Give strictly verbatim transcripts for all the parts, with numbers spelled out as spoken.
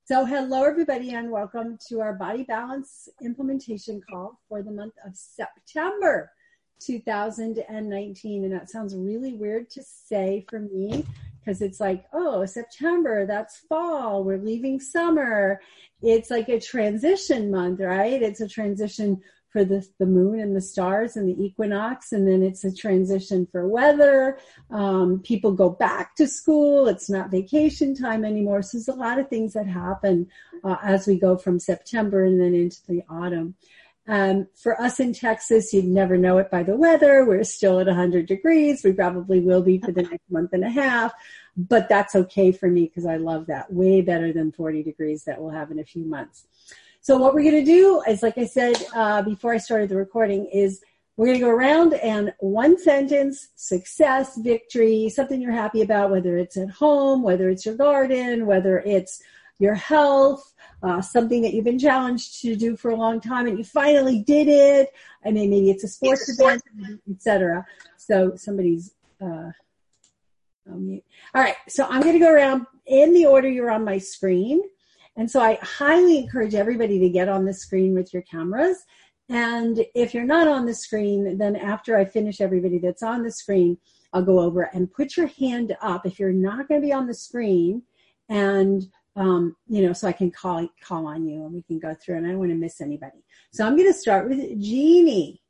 So hello, everybody, and welcome to our Body Balance implementation call for the month of September two thousand nineteen. And that sounds really weird to say for me because it's like, oh, September, that's fall. We're leaving summer. It's like a transition month, right? It's a transition for the, the moon and the stars and the equinox, and then it's a transition for weather. Um, people go back to school. It's not vacation time anymore. So there's a lot of things that happen uh, as we go from September and then into the autumn. Um, for us in Texas, you'd never know it by the weather. We're still at one hundred degrees. We probably will be for the next month and a half, but that's okay for me because I love that. Way better than forty degrees that we'll have in a few months. So what we're going to do is, like I said uh, before I started the recording, is we're going to go around and one sentence, success, victory, something you're happy about, whether it's at home, whether it's your garden, whether it's your health, uh, something that you've been challenged to do for a long time and you finally did it. I mean, maybe it's a sports event, et cetera. So somebody's uh, on mute. All right, so I'm going to go around in the order you're on my screen. And so I highly encourage everybody to get on the screen with your cameras. And if you're not on the screen, then after I finish everybody that's on the screen, I'll go over and put your hand up if you're not going to be on the screen. And, um, you know, so I can call, call on you and we can go through and I don't want to miss anybody. So I'm going to start with Jeannie.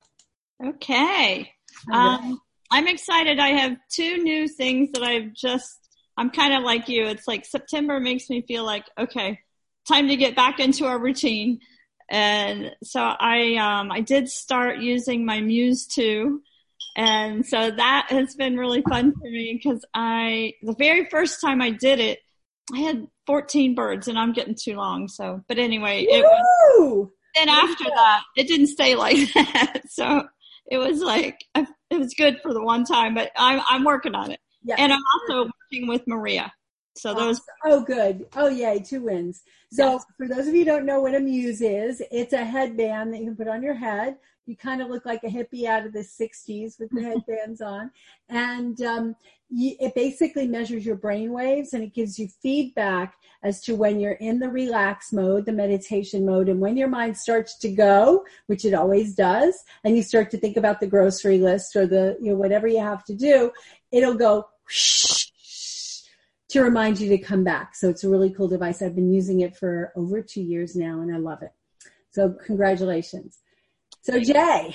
Okay. Um, I'm excited. I have two new things that I've just I'm kind of like you. It's like September makes me feel like, okay, time to get back into our routine. And so I, um, I did start using my Muse two. And so that has been really fun for me because I, the very first time I did it, I had fourteen birds and I'm getting too long. So, but anyway, it was, then after that, it didn't stay like that. So it was like, it was good for the one time, but I'm, I'm working on it. Yes. And I'm also working with Maria. So those. Oh, good. Oh, yay. Two wins. So yes. For those of you who don't know what a Muse is, it's a headband that you can put on your head. You kind of look like a hippie out of the sixties with the headbands on. And um, you, it basically measures your brain waves and it gives you feedback as to when you're in the relax mode, the meditation mode, and when your mind starts to go, which it always does, and you start to think about the grocery list or the, you know, whatever you have to do, it'll go to remind you to come back. So it's a really cool device. I've been using it for over two years now, and I love it. So congratulations. So Jay.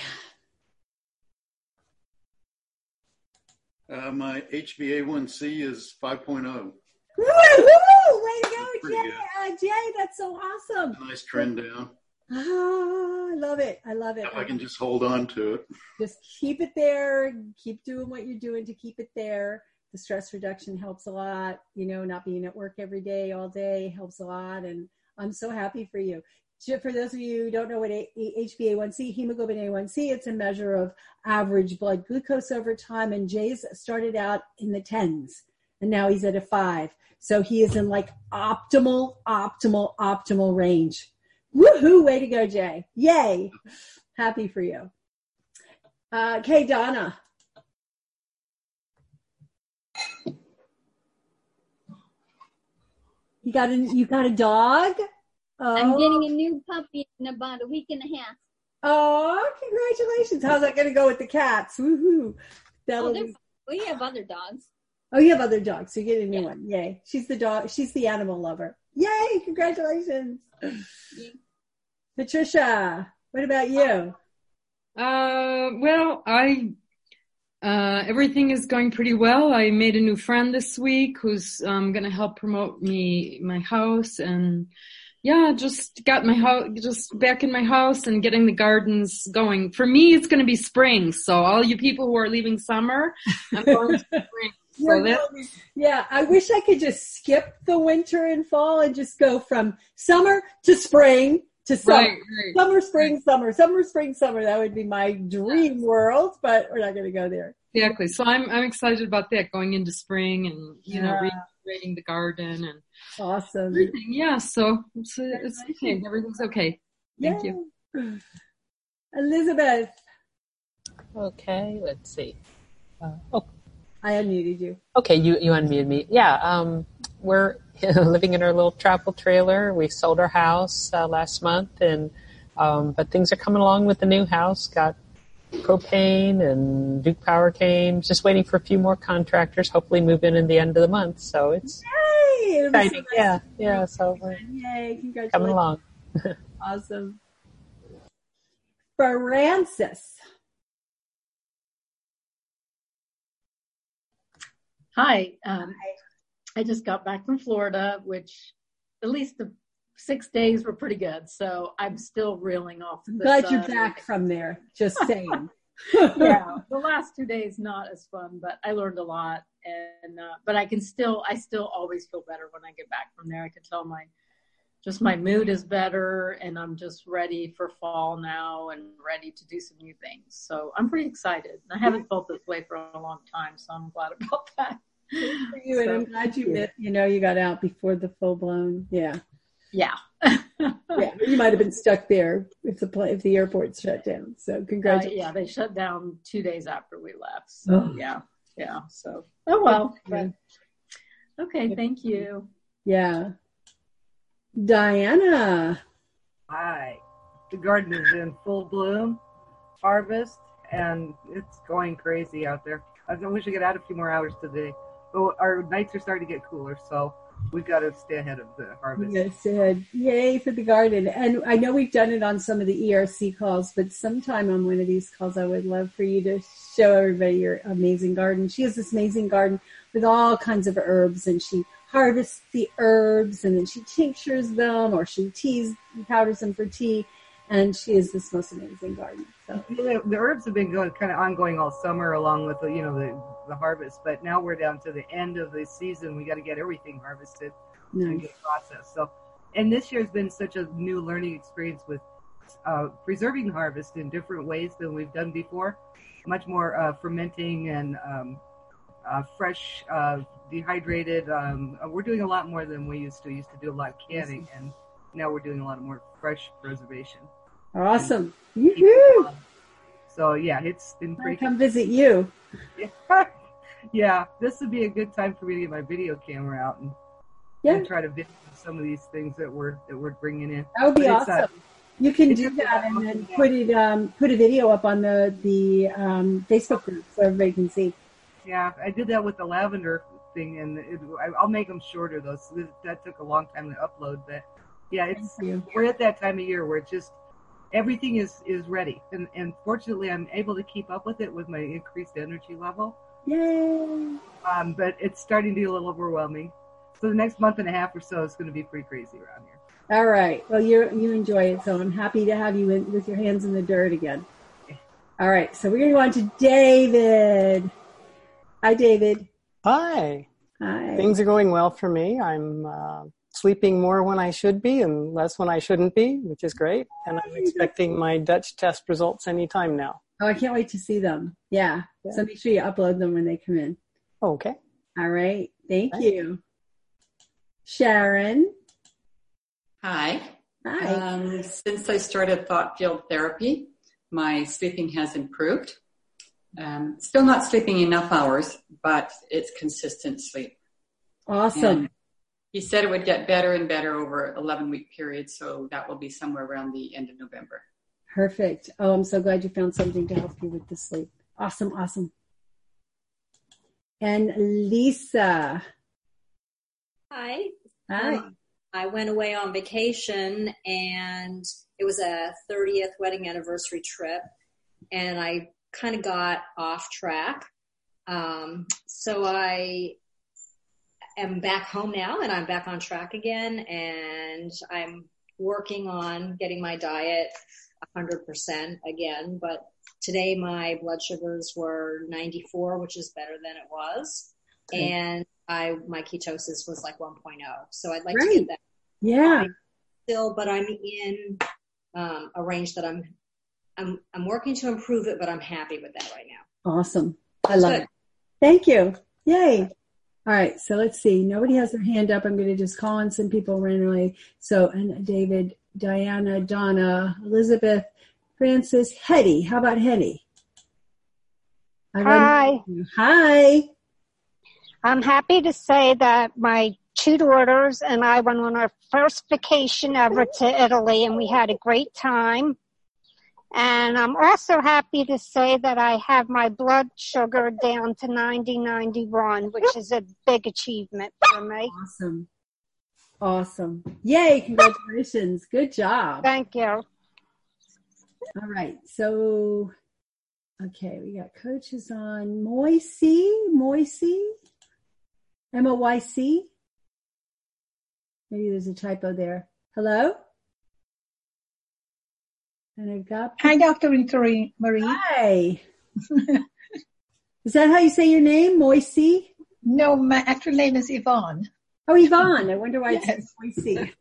Uh, my H b A one c is five point oh. Woo-hoo! Way to go, Jay. Uh, Jay, that's so awesome. A nice trend down. Oh, I love it. I love it. If I can just hold on to it. Just keep it there. Keep doing what you're doing to keep it there. The stress reduction helps a lot. You know, not being at work every day, all day helps a lot. And I'm so happy for you. For those of you who don't know what H b A one c, hemoglobin A one c, it's a measure of average blood glucose over time. And Jay's started out in the tens, and now he's at a five. So he is in like optimal, optimal, optimal range. Woohoo! Way to go, Jay. Yay. Happy for you. Uh, okay, Donna. You got a, you got a dog? Oh. I'm getting a new puppy in about a week and a half. Oh, congratulations. How's that going to go with the cats? Woohoo. Oh, be... We have other dogs. Oh, you have other dogs, so you get a new yeah. one. Yay. She's the dog. She's the animal lover. Yay. Congratulations. Yeah. Patricia, what about you? Uh, well, I, uh, everything is going pretty well. I made a new friend this week who's, um, going to help promote me, my house, and yeah, just got my house, just back in my house and getting the gardens going. For me, it's going to be spring. So all you people who are leaving summer, I'm going to spring. So really, yeah, I wish I could just skip the winter and fall and just go from summer to spring to summer, right, right, summer, spring, right. summer, summer, spring, summer. That would be my dream yes. world, but we're not going to go there. Exactly. So I'm I'm excited about that, going into spring and you yeah. know redecorating the garden and awesome. Everything. Yeah. So it's it's okay. Everything's okay. Thank yeah. you, Elizabeth. Okay. Let's see. Uh, oh. I unmuted you. Okay, you, you unmuted me. Yeah, um, we're living in our little travel trailer. We sold our house uh, last month, and um, but things are coming along with the new house. Got propane and Duke Power came. Just waiting for a few more contractors. Hopefully, move in in the end of the month. So it's Yay! It'll be so exciting. nice. Yeah, yeah. So we're Yay! Congratulations. coming along. Awesome. Francis. Hi. Um, I just got back from Florida, which at least the six days were pretty good. So I'm still reeling off the Glad sun. you're back from there. Just saying. Yeah, the last two days not as fun, but I learned a lot. And uh, but I can still, I still always feel better when I get back from there. I can tell my, just my mood is better, and I'm just ready for fall now and ready to do some new things. So I'm pretty excited. I haven't felt this way for a long time, so I'm glad about that. Good for you, and So, I'm glad you met, you know, you got out before the full blown. Yeah. yeah. Yeah. You might have been stuck there if the pla- if the airport shut down. So Uh, congratulations. yeah, they shut down two days after we left. So Oh. yeah, yeah. So oh well. But, okay, thank you. Yeah. Diana. Hi. The garden is in full bloom, harvest, and it's going crazy out there. I wish I could add a few more hours today. But our nights are starting to get cooler, so we've got to stay ahead of the harvest. Yes, said, yay for the garden. And I know we've done it on some of the E R C calls, but sometime on one of these calls, I would love for you to show everybody your amazing garden. She has this amazing garden with all kinds of herbs, and she harvests the herbs, and then she tinctures them, or she teas, powders them for tea. And she is this most amazing garden. So The, the herbs have been going kind of ongoing all summer, along with the, you know the the harvest. But now we're down to the end of the season. We got to get everything harvested and nice. get processed. So, and this year has been such a new learning experience with uh, preserving harvest in different ways than we've done before. Much more uh, fermenting and um, uh, fresh, uh, dehydrated. Um, we're doing a lot more than we used to. We used to do a lot of canning, and now we're doing a lot more fresh preservation. Awesome. Yoo-hoo. So yeah, it's been I'll pretty. come visit you. Yeah. Yeah, this would be a good time for me to get my video camera out and, Yeah, and try to video some of these things that we're that we're bringing in. that would be But it's, uh, awesome. You can it's do just that and awesome, then yeah. put it um, put a video up on the the um, Facebook group so everybody can see. Yeah, I did that with the lavender thing, and it, I, I'll make them shorter though. So that, that took a long time to upload, but yeah, it's Thank you. we're at that time of year where it's just everything is is ready, and and fortunately I'm able to keep up with it with my increased energy level. Yay! Um, but it's starting to be a little overwhelming. So the next month and a half or so is going to be pretty crazy around here. All right. Well, you you enjoy it, so I'm happy to have you in, with your hands in the dirt again. All right. So we're going to go on to David. Hi, David. Hi. Hi. Things are going well for me. I'm uh, sleeping more when I should be and less when I shouldn't be, which is great. And I'm expecting my Dutch test results anytime now. Oh, I can't wait to see them. Yeah. Yeah. So make sure you upload them when they come in. Okay. All right. Thank Thanks. you. Sharon. Hi. Hi. Um, since I started thought field therapy, my sleeping has improved. Um, still not sleeping enough hours, but it's consistent sleep. Awesome. And he said it would get better and better over an eleven-week period, so that will be somewhere around the end of November. Perfect. Oh, I'm so glad you found something to help you with the sleep. Awesome. Awesome. And Lisa. Hi. Hi. Um, I went away on vacation, and it was a thirtieth wedding anniversary trip, and I kind of got off track. Um, so I am back home now, and I'm back on track again, and I'm working on getting my diet one hundred percent again. But today my blood sugars were ninety-four, which is better than it was. Okay. And I, my ketosis was like one point oh. So I'd like Great. to get that Yeah. still, but I'm in um, a range that I'm, I'm, I'm working to improve it, but I'm happy with that right now. Awesome. I That's love good. it. Thank you. Yay. All right. So let's see. Nobody has their hand up. I'm going to just call on some people randomly. So, and David, Diana, Donna, Elizabeth, Francis, Hetty. How about Hetty? I Hi. Hi. I'm happy to say that my two daughters and I went on our first vacation ever to Italy, and we had a great time. And I'm also happy to say that I have my blood sugar down to ninety ninety-one, which is a big achievement for me. Awesome. Awesome. Yay, congratulations. Good job. Thank you. All right. So, okay, we got coaches on. Moisey, Moisey, M O Y C. Maybe there's a typo there. Hello? And I've got. Hi, Doctor Rita Marie. Hi. Is that how you say your name, Moisey? No, my actual name is Yvonne. Oh, Yvonne. I wonder why yes. it's Moisey.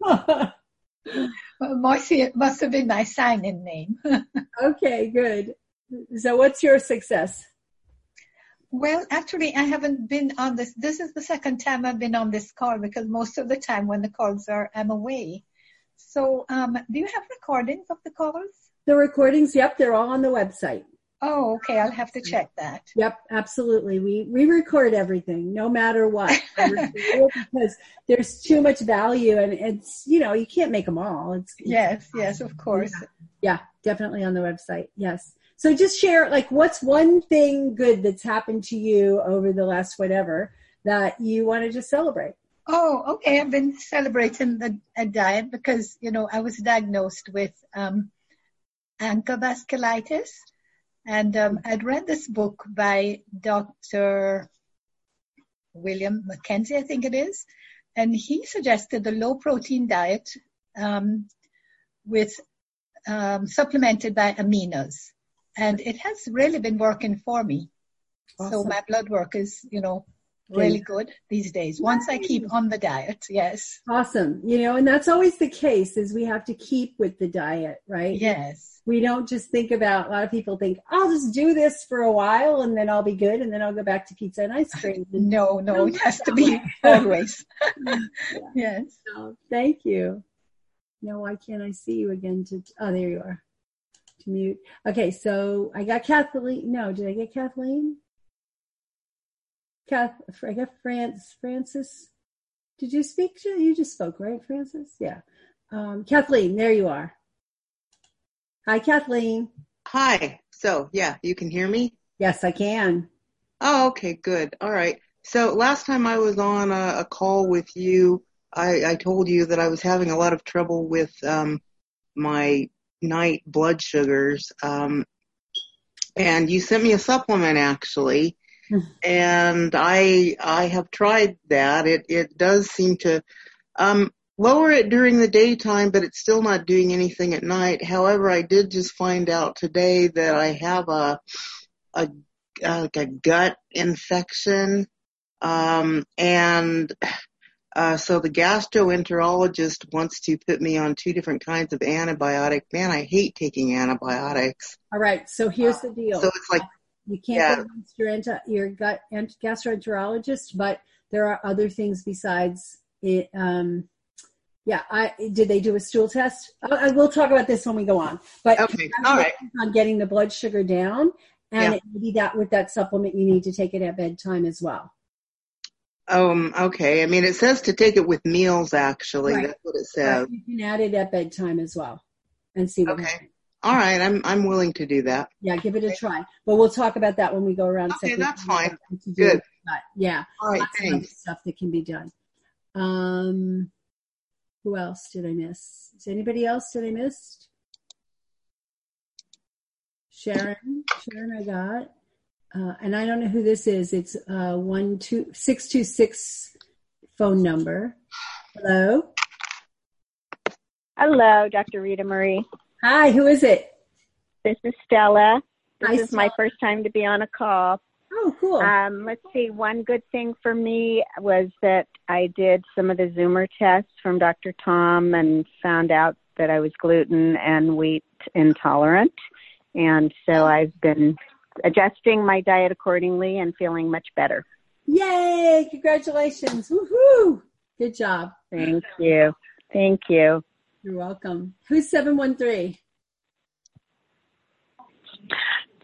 Well, Moisey must have been my sign-in name. Okay, good. So what's your success? Well, actually, I haven't been on this. This is the second time I've been on this call because most of the time when the calls are, I'm away. So um, do you have recordings of the calls? The recordings, yep, they're all on the website. Oh, okay. I'll have to check that. Yep, absolutely. We we record everything, no matter what, because there's too much value, and it's, you know, you can't make them all. It's, it's yes, yes, of course. Yeah, yeah, definitely on the website. Yes. So just share, like, what's one thing good that's happened to you over the last whatever that you wanted to celebrate? Oh, okay. I've been celebrating the a diet because, you know, I was diagnosed with um, ankle vasculitis. And um, I'd read this book by Doctor William Mackenzie, I think it is. And he suggested a low-protein diet um, with um, supplemented by aminos. And it has really been working for me. Awesome. So my blood work is, you know, really good these days. Once I keep on the diet, yes. Awesome. You know, and that's always the case, is we have to keep with the diet, right? Yes. We don't just think about, a lot of people think, I'll just do this for a while and then I'll be good and then I'll go back to pizza and ice cream. No, no, it has to be always. Yeah. Yes. So, thank you. No, why can't I see you again? To Oh, there you are. To mute. Okay, so I got Kathleen. No, did I get Kathleen? Kath, I got France, Francis. Did you speak to, you just spoke, right, Francis? Yeah. Um, Kathleen, there you are. Hi, Kathleen. Hi. So, yeah, you can hear me? Yes, I can. Oh, okay, good. All right. So last time I was on a, a call with you, I, I told you that I was having a lot of trouble with um, my night blood sugars. Um, and you sent me a supplement, actually. And I I have tried that. It it does seem to um, lower it during the daytime, but it's still not doing anything at night. However, I did just find out today that I have a a, a, a gut infection, um, and uh, so the gastroenterologist wants to put me on two different kinds of antibiotic. Man, I hate taking antibiotics. All right, so here's the deal. So it's like. You can't yeah. go against your, ento- your gut and gastroenterologist, but there are other things besides it. Um, yeah, I did they do a stool test? I, I will talk about this when we go on. But okay, all right. On getting the blood sugar down, and yeah. it, maybe that with that supplement you need to take it at bedtime as well. Um. Okay. I mean, it says to take it with meals. Actually, right. That's what it says. But you can add it at bedtime as well, and see what okay. happens. All right, I'm I'm willing to do that. Yeah, give it a try. But we'll talk about that when we go around. Okay, that's fine. Good. But yeah. All right, thanks. Stuff that can be done. Um, who else did I miss? Is anybody else that I missed? Sharon. Sharon, I got. Uh, and I don't know who this is. It's uh one two six two six phone number. Hello. Hello, Doctor Rita Marie. Hi, who is it? This is Stella. This Hi, is Stella. my first time to be on a call. Oh, cool. Um, let's see. One good thing for me was that I did some of the Zoomer tests from Doctor Tom and found out that I was gluten and wheat intolerant. And so I've been adjusting my diet accordingly and feeling much better. Yay! Congratulations. Woohoo! Good job. Thank you. Thank you. You're welcome. Who's seven one three?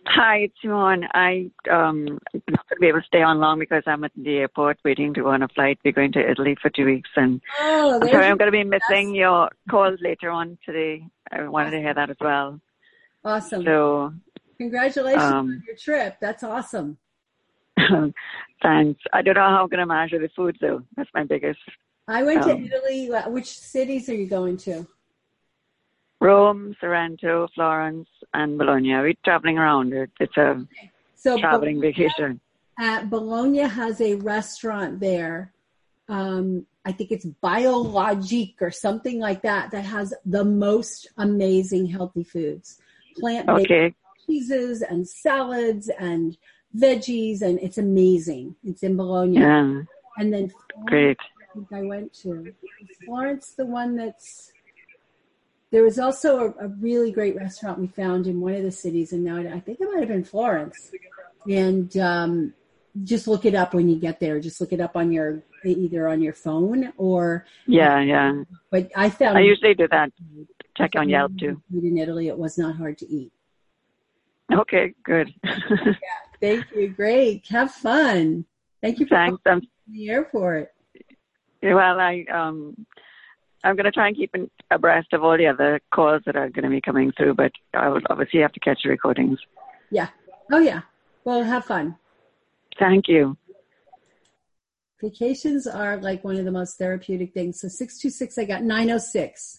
Hi, it's Simone. I um I'm not going to be able to stay on long because I'm at the airport waiting to go on a flight. We're going to Italy for two weeks, and oh, I'm sorry I'm going to be missing your calls later on today. I wanted to hear that as well. Awesome. So, congratulations um, on your trip. That's awesome. Thanks. I don't know how I'm going to manage with the food, though. That's my biggest. I went um, to Italy. Which cities are you going to? Rome, Sorrento, Florence, and Bologna. We're traveling around. It, it's a So traveling Bologna, vacation. At Bologna has a restaurant there. Um, I think it's Biologique or something like that, that has the most amazing healthy foods. Plant-based Okay. cheeses and salads and veggies, and it's amazing. It's in Bologna. Yeah. And then Florence, Great. I think I went to. Is Florence, the one that's, there was also a, a really great restaurant we found in one of the cities, and now I think it might have been Florence. And um, just look it up when you get there. Just look it up on your, either on your phone or. Yeah, yeah. But I found. I usually do that. Check on Yelp too. Food in Italy, it was not hard to eat. Okay, good. Yeah, thank you. Great. Have fun. Thank you for Thanks. I'm, the airport. well, I um, I'm going to try and keep in, abreast of all the other calls that are going to be coming through, but I will obviously have to catch the recordings. Yeah. Oh yeah. Well, have fun. Thank you. Vacations are like one of the most therapeutic things. So six two six, I got nine oh six.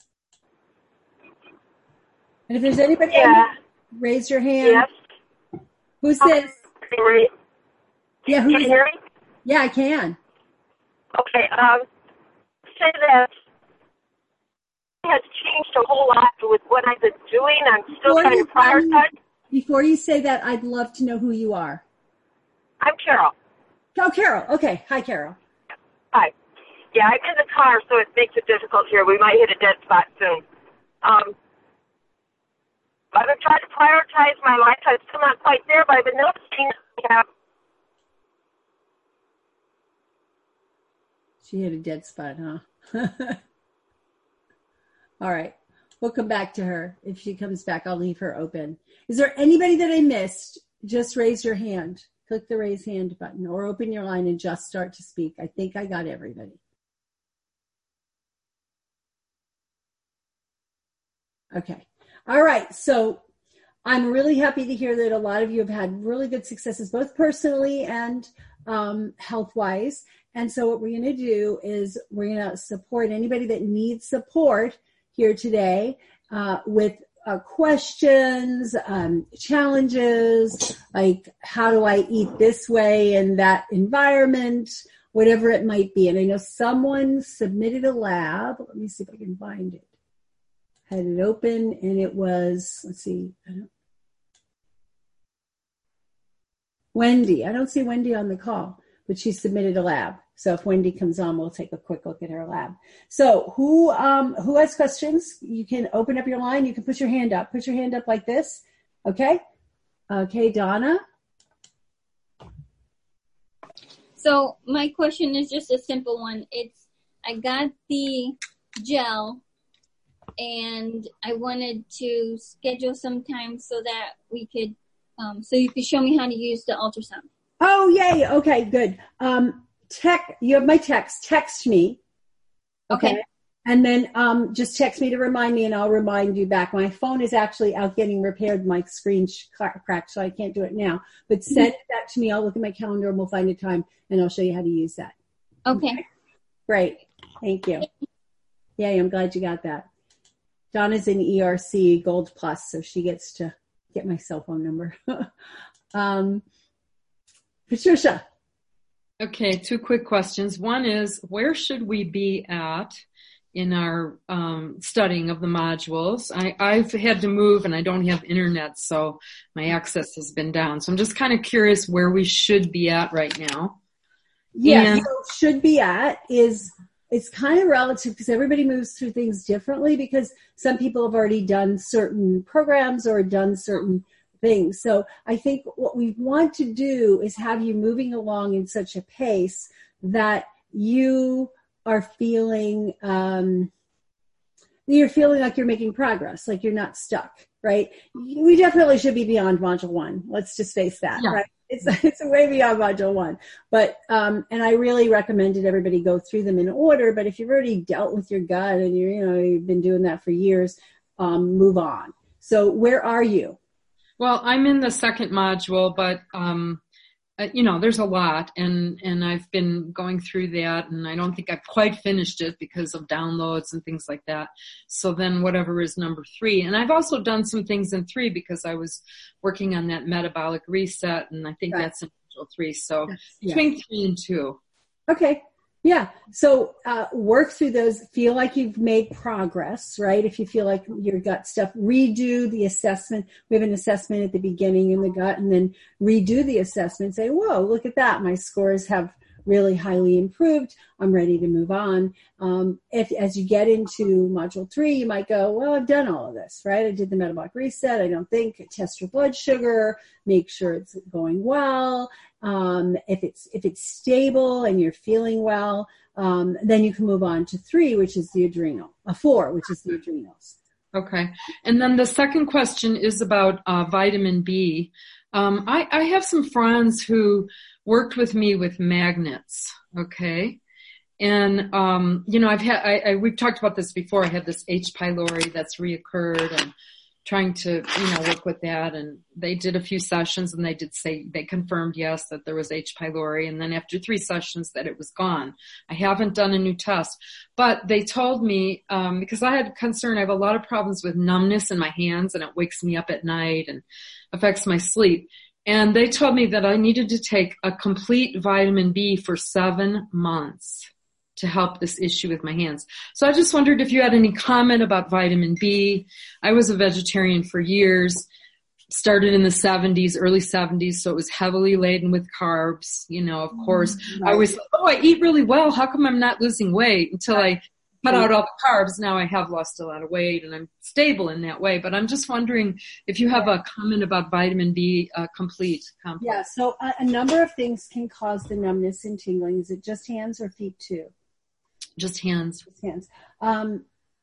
And if there's anybody, yeah. raise your hand. Yes. Who's this? Okay. Yeah, who's Can you hear me? Yeah, I can. Okay. Um, say that it has changed a whole lot with what I've been doing. I'm still Before trying you to prioritize. me, before you say that, I'd love to know who you are. I'm Carol. Oh, Carol. Okay. Hi, Carol. Hi. Yeah, I'm in the car, so it makes it difficult here. We might hit a dead spot soon. Um, I've been trying to prioritize my life. I'm still not quite there, but I've been noticing I have. She hit a dead spot, huh? All right. We'll come back to her. If she comes back, I'll leave her open. Is there anybody that I missed? Just raise your hand. Click the raise hand button or open your line and just start to speak. I think I got everybody. Okay. All right. So I'm really happy to hear that a lot of you have had really good successes, both personally and um, health-wise. And so what we're going to do is we're going to support anybody that needs support here today uh, with uh, questions, um, challenges, like how do I eat this way in that environment, whatever it might be. And I know someone submitted a lab. Let me see if I can find it. Had it open, and it was, let's see, I don't, Wendy. I don't see Wendy on the call, but she submitted a lab. So if Wendy comes on, we'll take a quick look at her lab. So who um, who has questions? You can open up your line. You can put your hand up. Put your hand up like this. Okay? Okay, Donna? So my question is just a simple one. It's, I got the gel, and I wanted to schedule some time so that we could, um, so you could show me how to use the ultrasound. Oh, yay. Okay, good. Um, tech, you have my text. Text me. Okay. okay. And then um, just text me to remind me, and I'll remind you back. My phone is actually out getting repaired. My screen cracked, so I can't do it now. But send mm-hmm. that to me. I'll look at my calendar, and we'll find a time, and I'll show you how to use that. Okay. okay. Great. Thank you. Yay, I'm glad you got that. Donna's in E R C Gold Plus, so she gets to get my cell phone number. um, Patricia. Okay, two quick questions. One is, where should we be at in our um, studying of the modules? I, I've had to move and I don't have internet, so my access has been down. So I'm just kind of curious where we should be at right now. Yeah, and- so should be at is, it's kind of relative because everybody moves through things differently, because some people have already done certain programs or done certain things. So I think what we want to do is have you moving along in such a pace that you are feeling um, you're feeling like you're making progress, like you're not stuck, right? We definitely should be beyond module one. Let's just face that, yeah. right? It's, it's way beyond module one. But, um, and I really recommended everybody go through them in order, but if you've already dealt with your gut and you're, you know, you've been doing that for years, um, move on. So where are you? Well, I'm in the second module, but, um, Uh, you know, there's a lot, and, and I've been going through that, and I don't think I've quite finished it because of downloads and things like that. So then whatever is number three. And I've also done some things in three because I was working on that metabolic reset, and I think right. that's in module three. So yeah. between three and two. Okay. Yeah. So uh, work through those. Feel like you've made progress, right? If you feel like your gut stuff, redo the assessment. We have an assessment at the beginning in the gut, and then redo the assessment. Say, whoa, look at that. My scores have really highly improved. I'm ready to move on. Um, if as you get into module three, you might go, well, I've done all of this, right? I did the metabolic reset. I don't think. Test your blood sugar. Make sure it's going well. Um, if it's if it's stable and you're feeling well, um, then you can move on to three, which is the adrenal. A four, which is the adrenals. Okay. And then the second question is about uh, vitamin B. Um, I, I have some friends who worked with me with magnets. Okay. And, um, you know, I've had, I, I, we've talked about this before. I had this H. pylori that's reoccurred, and trying to, you know, work with that. And they did a few sessions, and they did say, they confirmed, yes, that there was H. pylori. And then after three sessions that it was gone. I haven't done a new test, but they told me, um, because I had concern, I have a lot of problems with numbness in my hands, and it wakes me up at night and affects my sleep. And they told me that I needed to take a complete vitamin B for seven months to help this issue with my hands. So I just wondered if you had any comment about vitamin B. I was a vegetarian for years, started in the seventies, early seventies, so it was heavily laden with carbs. You know, of course, right. I always thought, oh, I eat really well. How come I'm not losing weight? Until I cut out all the carbs. Now I have lost a lot of weight, and I'm stable in that way. But I'm just wondering if you have a comment about vitamin B uh, complete complex. Yeah, so a, a number of things can cause the numbness and tingling. Is it just hands or feet too? Just hands. Just hands. Um,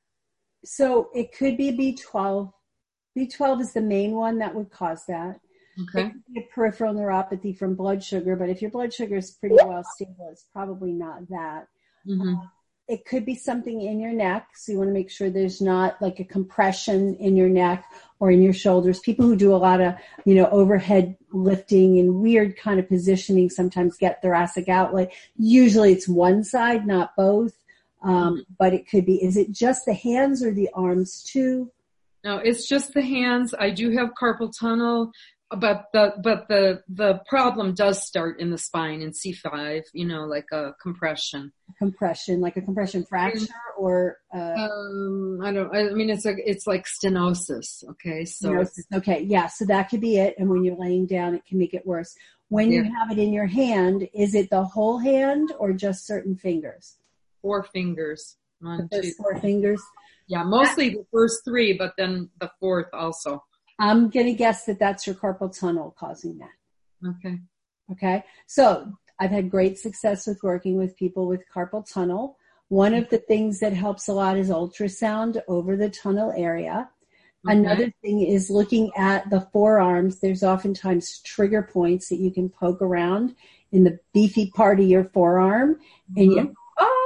so it could be B twelve. B twelve is the main one that would cause that. Okay. It could be a peripheral neuropathy from blood sugar, but if your blood sugar is pretty well stable, it's probably not that. Mm-hmm. Uh, it could be something in your neck, so you want to make sure there's not like a compression in your neck or in your shoulders. People who do a lot of, you know, overhead lifting and weird kind of positioning sometimes get thoracic outlet. Usually it's one side, not both. Um, but it could be, is it just the hands or the arms too? No, it's just the hands. I do have carpal tunnel, but the, but the, the problem does start in the spine in C five, you know, like a compression. Compression, like a compression fracture or, uh, um, I don't, I mean, it's a, it's like stenosis. Okay. So, stenosis. Okay. Yeah. So that could be it. And when you're laying down, it can make it worse. When yeah. you have it in your hand, is it the whole hand or just certain fingers? Four fingers. One, the first two, four fingers. Yeah, mostly the first three, but then the fourth also. I'm going to guess that that's your carpal tunnel causing that. Okay. Okay. So I've had great success with working with people with carpal tunnel. One of the things that helps a lot is ultrasound over the tunnel area. Okay. Another thing is looking at the forearms. There's oftentimes trigger points that you can poke around in the beefy part of your forearm, mm-hmm. and you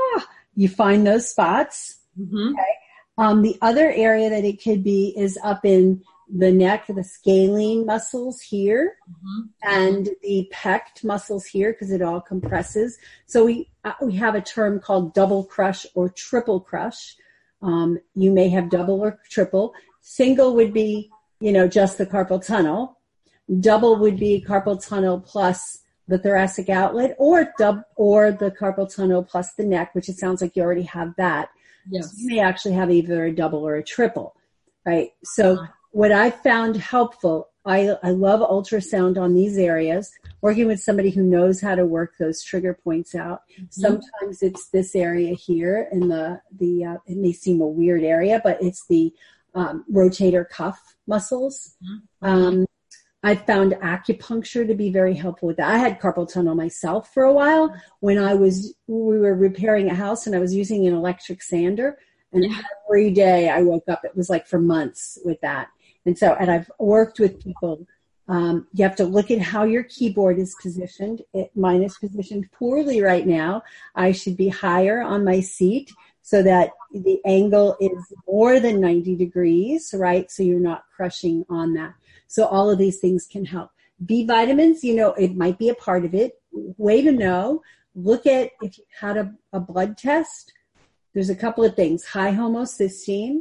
You find those spots. Mm-hmm. Okay. Um, the other area that it could be is up in the neck, the scalene muscles here, mm-hmm. and the pect muscles here, because it all compresses. So we uh, we have a term called double crush or triple crush. Um, you may have double or triple. Single would be, you know, just the carpal tunnel. Double would be carpal tunnel plus the thoracic outlet, or dub, or the carpal tunnel plus the neck, which it sounds like you already have that. Yes. So you may actually have either a double or a triple, right? So what I found helpful, I, I love ultrasound on these areas, working with somebody who knows how to work those trigger points out. Mm-hmm. Sometimes it's this area here in the, the uh, it may seem a weird area, but it's the um, rotator cuff muscles. Mm-hmm. Um, I found acupuncture to be very helpful with that. I had carpal tunnel myself for a while when I was, we were repairing a house and I was using an electric sander, And Yeah. every day I woke up, it was like for months with that. And so, and I've worked with people. Um, you have to look at how your keyboard is positioned. It, mine is positioned poorly right now. I should be higher on my seat so that the angle is more than ninety degrees, right? So you're not crushing on that. So all of these things can help. B vitamins, you know, it might be a part of it. Way to know. Look at if you had a, a blood test. There's a couple of things. High homocysteine,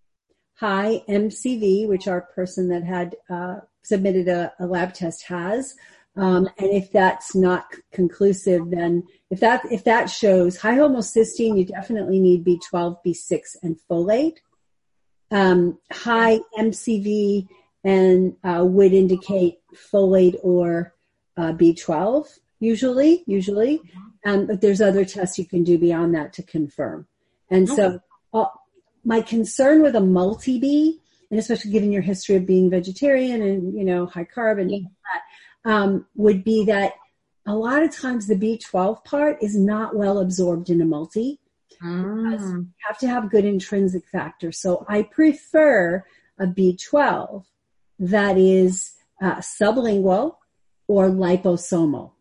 high M C V, which our person that had uh, submitted a, a lab test has. Um, and if that's not conclusive, then if that if that shows high homocysteine, you definitely need B twelve, B six, and folate. Um, high M C V and uh, would indicate folate or uh, B twelve usually, usually. Um, but there's other tests you can do beyond that to confirm. And so uh, my concern with a multi-B, and especially given your history of being vegetarian and, you know, high carb and all that, um, would be that a lot of times the B twelve part is not well absorbed in a multi. Mm. You have to have good intrinsic factor. So I prefer a B twelve that is uh, sublingual or liposomal.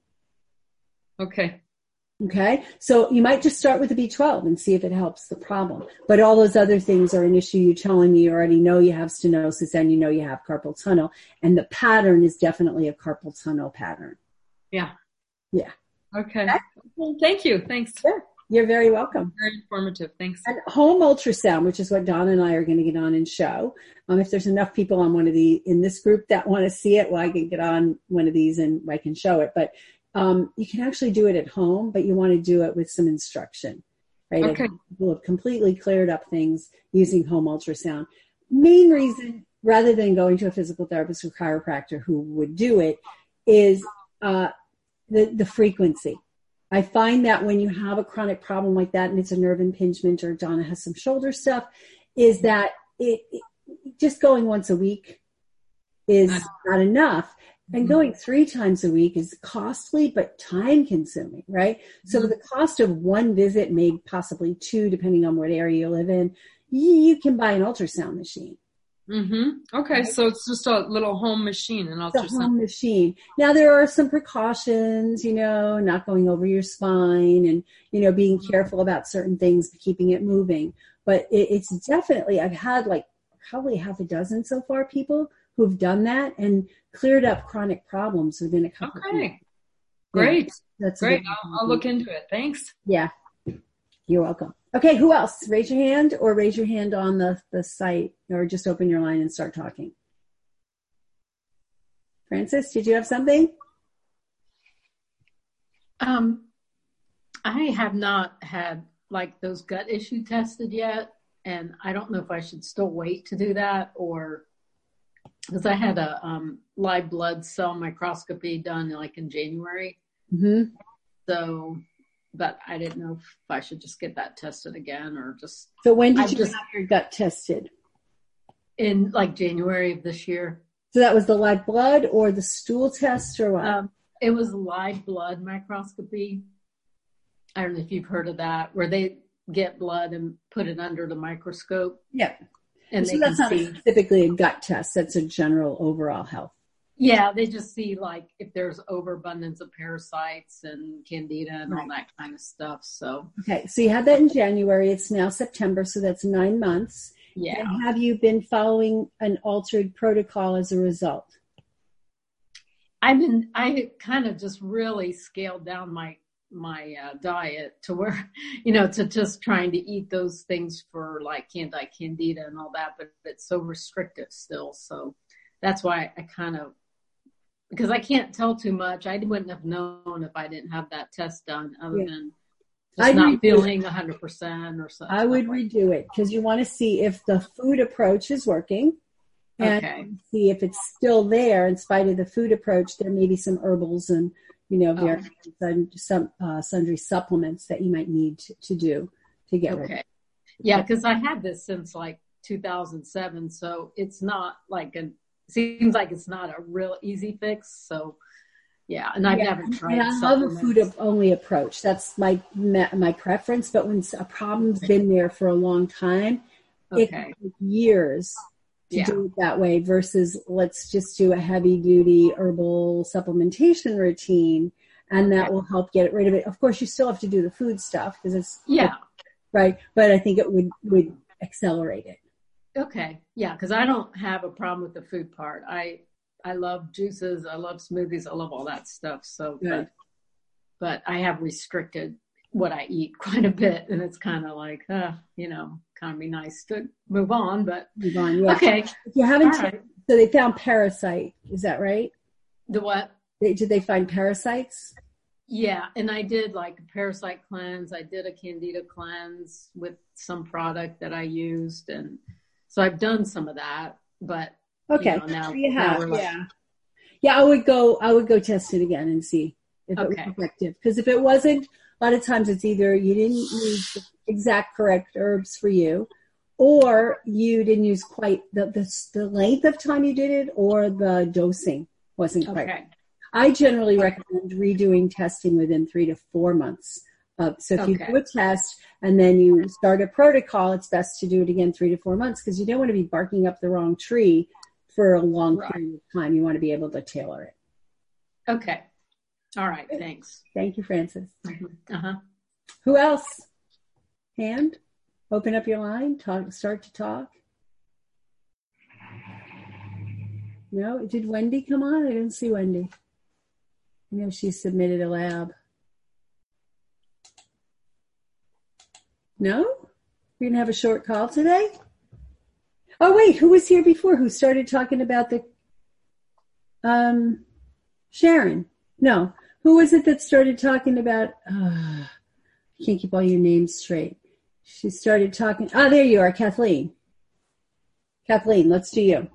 Okay. Okay. So you might just start with the B twelve and see if it helps the problem. But all those other things are an issue. You're telling me you already know you have stenosis and you know you have carpal tunnel. And the pattern is definitely a carpal tunnel pattern. Yeah. Yeah. Okay. Well, thank you. Thanks. Sure. You're very welcome. Very informative. Thanks. And home ultrasound, which is what Donna and I are going to get on and show. Um, if there's enough people on one of the, in this group that want to see it, well, I can get on one of these and I can show it. But um, you can actually do it at home, but you want to do it with some instruction, right? Okay. People have completely cleared up things using home ultrasound. Main reason, rather than going to a physical therapist or chiropractor who would do it, is uh, the, the frequency. I find that when you have a chronic problem like that and it's a nerve impingement or Donna has some shoulder stuff, is that it, it just going once a week is not enough. And going three times a week is costly, but time consuming, right? So the cost of one visit, maybe possibly two, depending on what area you live in, you can buy an ultrasound machine. Mm-hmm. Okay, so it's just a little home machine, an ultrasound. It's a home machine. Now there are some precautions, you know, not going over your spine and, you know, being careful about certain things, keeping it moving. But it, it's definitely, I've had like probably half a dozen so far people who've done that and cleared up chronic problems within a couple Okay. of weeks. Great. Yeah, that's Great. good. I'll, I'll look into it. Thanks. Yeah. You're welcome. Okay, who else? Raise your hand or raise your hand on the, the site or just open your line and start talking. Francis, did you have something? Um, I have not had like those gut issue tested yet. And I don't know if I should still wait to do that or because I had a um, live blood cell microscopy done like in January. Mm-hmm. So, but I didn't know if I should just get that tested again or just. So when did I you just, have your gut tested? In like January of this year. So that was the live blood or the stool test or what? Um, it was live blood microscopy. I don't know if you've heard of that, where they get blood and put it under the microscope. Yeah. And so they that's can not see. specifically a gut test. That's a general overall health. Yeah, they just see like if there's overabundance of parasites and candida and Right. all that kind of stuff. So Okay, so you had that in January. It's now September, so that's nine months. yeah, And have you been following an altered protocol as a result? I've been I kind of just really scaled down my my uh, diet to where, you know, to just trying to eat those things for like candida, candida and all that, but it's so restrictive still. So that's why I kind of, because I can't tell too much. I wouldn't have known if I didn't have that test done other Yeah. than just I'd not redo feeling one hundred percent or something. I would redo it because you want to see if the food approach is working and Okay. see if it's still there in spite of the food approach. There may be some herbals and, you know, Oh. various and some uh, sundry supplements that you might need to, to do to get rid of Okay. it. Yeah, because I had this since like two thousand seven, so it's not like a seems like it's not a real easy fix. So, Yeah, and I've Yeah, never tried. and I love a food only approach. That's my my preference. But when a problem's been there for a long time, it Okay. can take years to Yeah. do it that way versus let's just do a heavy duty herbal supplementation routine, and that will help get rid of it. Of course, you still have to do the food stuff because it's Yeah. right. But I think it would would accelerate it. Okay. Yeah, because I don't have a problem with the food part. I I love juices. I love smoothies. I love all that stuff. So, Good. but, but I have restricted what I eat quite a bit. And it's kind of like, uh, you know, kind of be nice to move on, but Move on. Yeah. okay. If you haven't, All right. so they found parasite. Is that right? The what? They, did they find parasites? Yeah. And I did like a parasite cleanse. I did a candida cleanse with some product that I used. And so I've done some of that, but Okay. you know, now, you now have, we're like, yeah. Yeah, I would go, I would go test it again and see if it Okay. was effective. Because if it wasn't, a lot of times it's either you didn't use the exact correct herbs for you, or you didn't use quite the, the, the length of time you did it, or the dosing wasn't quite. Okay. I generally recommend redoing testing within three to four months. Uh, so if you Okay. do a test and then you start a protocol, it's best to do it again three to four months because you don't want to be barking up the wrong tree for a long Right. period of time. You want to be able to tailor it. Okay. All right. Thanks. Thank you, Francis. Uh huh. Who else? Hand? Open up your line. Talk. Start to talk. No? Did Wendy come on? I didn't see Wendy. I know she submitted a lab. No? We're going to have a short call today? Oh, wait. Who was here before? Who started talking about the... Um, Sharon. No. Who was it that started talking about... Uh, I can't keep all your names straight. She started talking... Ah, there you are, Kathleen. Kathleen, let's do you.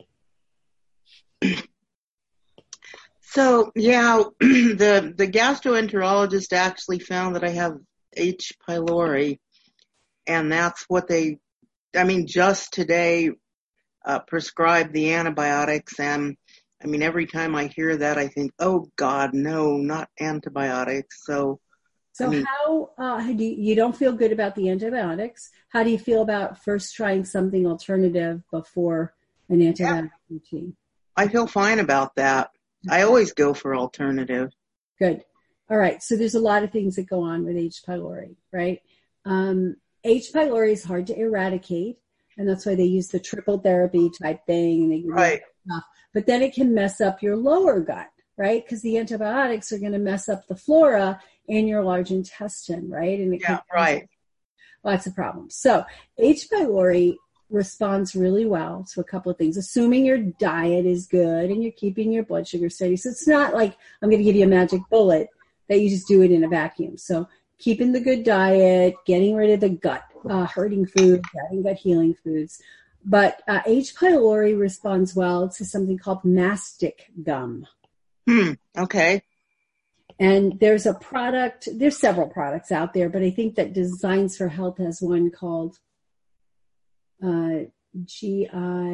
So, yeah, the, the gastroenterologist actually found that I have H. pylori, and that's what they, I mean, just today uh, prescribed the antibiotics, and I mean, every time I hear that, I think, oh, God, no, not antibiotics. So, So I mean, how, uh, do you, you don't feel good about the antibiotics. How do you feel about first trying something alternative before an antibiotic routine? I feel fine about that. I always go for alternative. Good. All right. So there's a lot of things that go on with H. pylori, right? Um, H. pylori is hard to eradicate, and that's why they use the triple therapy type thing. And they give you Right. stuff. But then it can mess up your lower gut, right? Because the antibiotics are going to mess up the flora in your large intestine, right? And it Yeah, can right. lots of problems. So H. pylori responds really well to a couple of things, assuming your diet is good and you're keeping your blood sugar steady. So it's not like I'm going to give you a magic bullet that you just do it in a vacuum. So keeping the good diet, getting rid of the gut uh, hurting foods, adding gut healing foods. But uh, H. pylori responds well to something called mastic gum. Hmm. Okay. And there's a product, there's several products out there, but I think that Designs for Health has one called uh, G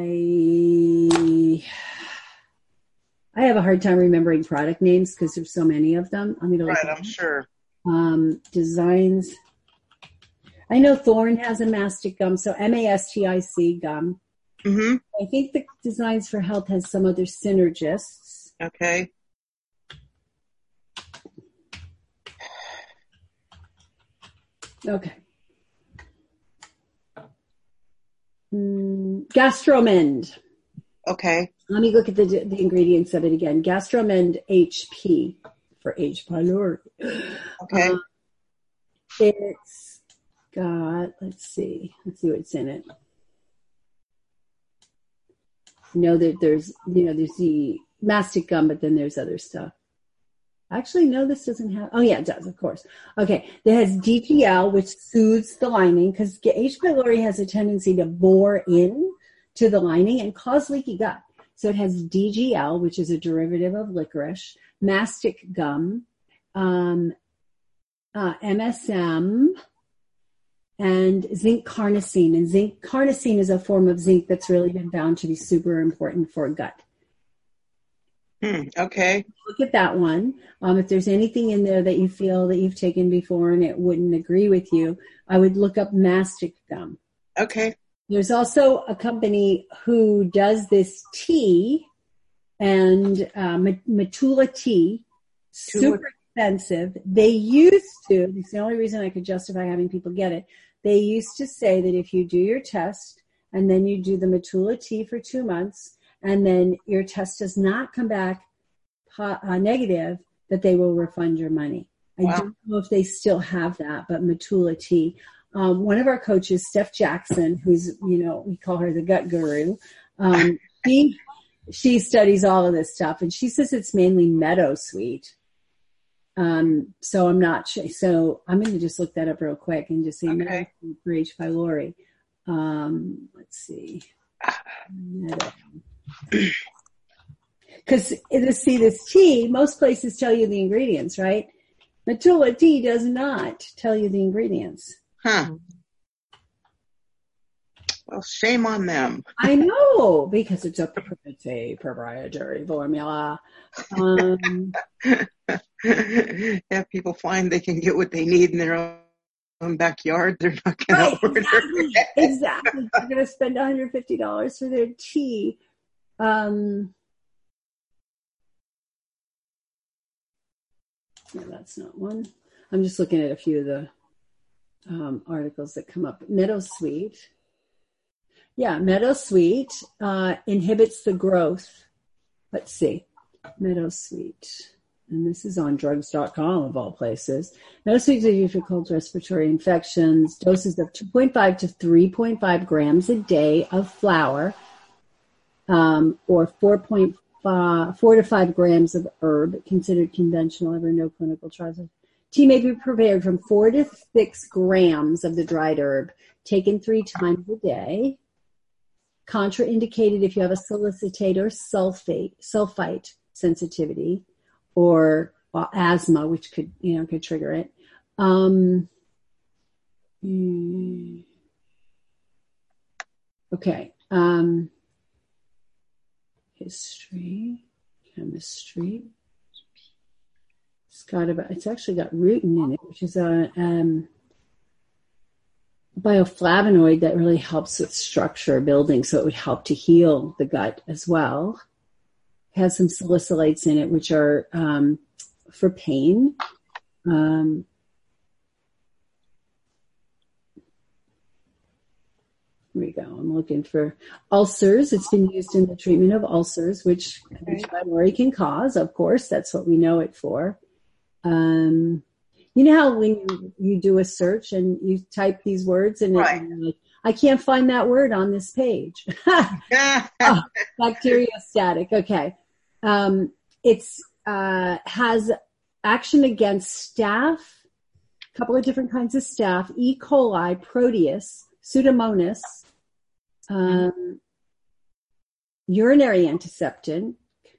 I. I have a hard time remembering product names because there's so many of them. I'm gonna Right, look I'm sure. um, Designs. I know Thorne has a mastic gum, so M A S T I C gum. Mm-hmm. I think the Designs for Health has some other synergists. Okay. Okay. Mm, Gastromend. Okay. Let me look at the the ingredients of it again. Gastromend H P for H. pylori. Okay. Um, it's got, let's see, let's see what's in it. You know that there's, you know, there's the mastic gum, but then there's other stuff. Actually, no, this doesn't have, oh yeah, it does, of course. Okay, it has D G L, which soothes the lining, because H. pylori has a tendency to bore in to the lining and cause leaky gut. So it has D G L, which is a derivative of licorice, mastic gum, um, uh, M S M, and zinc carnosine. And zinc carnosine is a form of zinc that's really been found to be super important for gut. Hmm, okay. Look at that one. Um, if there's anything in there that you feel that you've taken before and it wouldn't agree with you, I would look up mastic gum. Okay. There's also a company who does this tea and uh, Matula tea, super expensive. They used to, it's the only reason I could justify having people get it. They used to say that if you do your test and then you do the Matula tea for two months and then your test does not come back uh, negative, that they will refund your money. I wow. don't know if they still have that, but Matula tea. Um, one of our coaches, Steph Jackson, who's, you know, we call her the gut guru, um, she, she studies all of this stuff, and she says it's mainly meadowsweet. Um, so I'm not sure. So I'm going to just look that up real quick and just say okay. meadowsweet for H. pylori. Um, let's see. Meadow. Because to see this tea, most places tell you the ingredients, right? Matula tea does not tell you the ingredients. Huh. Well, shame on them. I know, because it's a, it's a proprietary formula. Um, yeah, people find they can get what they need in their own, own backyard. They're not going right, to order. Exactly. exactly. They're going to spend one hundred fifty dollars for their tea. Um, no, that's not one. I'm just looking at a few of the um, articles that come up. Meadowsweet. Yeah, Meadowsweet uh, inhibits the growth. Let's see. Meadowsweet. And this is on drugs dot com of all places. Meadowsweet is used for cold respiratory infections. Doses of two point five to three point five grams a day of flour, um, or four point five, four to five grams of herb, considered conventional. Ever no clinical trials. Tea may be prepared from four to six grams of the dried herb, taken three times a day. Contraindicated if you have a solicitate or sulfate, sulfite sensitivity, or uh, asthma, which could, you know, could trigger it. Um, mm, okay. Um, history, chemistry. It's got about, it's actually got rutin in it, which is a um, bioflavonoid that really helps with structure building, so it would help to heal the gut as well. It has some salicylates in it, which are um, for pain. Um, here we go. I'm looking for ulcers. It's been used in the treatment of ulcers, which H. pylori can cause, of course. That's what we know it for. Um, you know how when you, you do a search and you type these words and right. it, like, I can't find that word on this page. oh, bacteriostatic. Okay. Um, it's, uh, has action against staph, a couple of different kinds of staph, E. coli, Proteus, Pseudomonas, um, urinary antiseptic,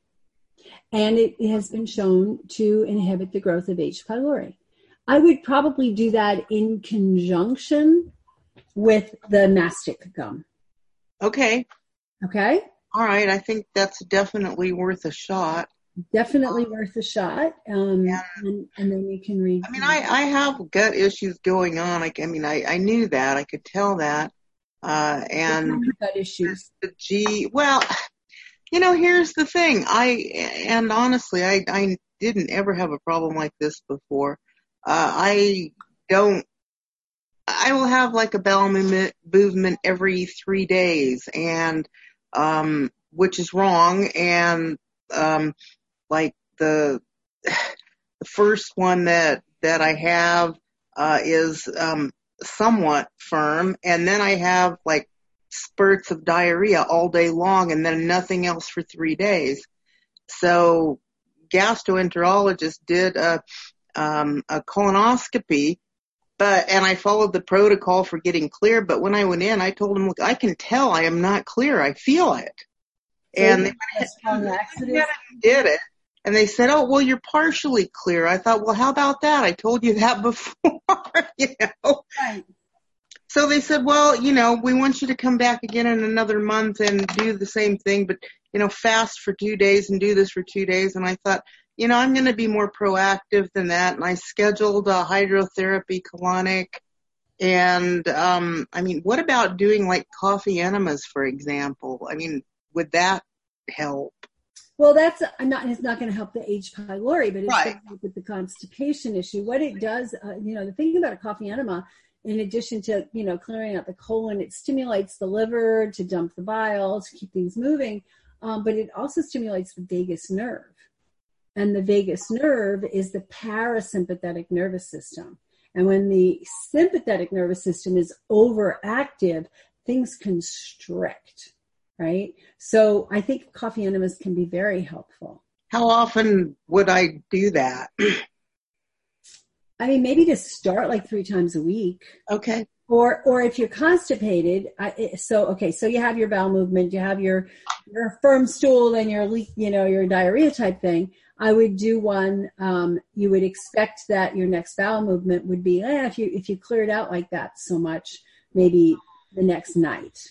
and it has been shown to inhibit the growth of H. pylori. I would probably do that in conjunction with the mastic gum. Okay. Okay. All right. I think that's definitely worth a shot. Definitely worth a shot. Um, yeah. and, and then you can read. I mean, I, I have gut issues going on. I, I mean, I, I knew that. I could tell that. Uh, and gut issues. The G, well, you know, here's the thing. I, and honestly, I, I didn't ever have a problem like this before. Uh, I don't, I will have like a bowel movement, movement every three days and, um, which is wrong. And, um, like the, the first one that, that I have, uh, is, um, somewhat firm. And then I have like spurts of diarrhea all day long and then nothing else for three days. So gastroenterologist did a, um, a colonoscopy, but, and I followed the protocol for getting clear. But when I went in, I told him, look, I can tell I am not clear. I feel it. So and they did it. And they said, oh, well, you're partially clear. I thought, well, how about that? I told you that before, you know? Right. So they said, well, you know, we want you to come back again in another month and do the same thing, but, you know, fast for two days and do this for two days. And I thought, you know, I'm going to be more proactive than that. And I scheduled a hydrotherapy colonic. And, um, I mean, what about doing like coffee enemas, for example? I mean, would that help? Well, that's not, it's not going to help the H. pylori, but it's Right. going to help with the constipation issue. What it does, uh, you know, the thing about a coffee enema, in addition to, you know, clearing out the colon, it stimulates the liver to dump the bile, to keep things moving, um, but it also stimulates the vagus nerve. And the vagus nerve is the parasympathetic nervous system. And when the sympathetic nervous system is overactive, things constrict, right? So I think coffee enemas can be very helpful. How often would I do that? I mean, maybe to start like three times a week. Okay. Or, or if you're constipated, I, so, okay, so you have your bowel movement, you have your, your firm stool and your leak, you know, your diarrhea type thing. I would do one, um, you would expect that your next bowel movement would be, eh, if you, if you clear it out like that so much, maybe the next night.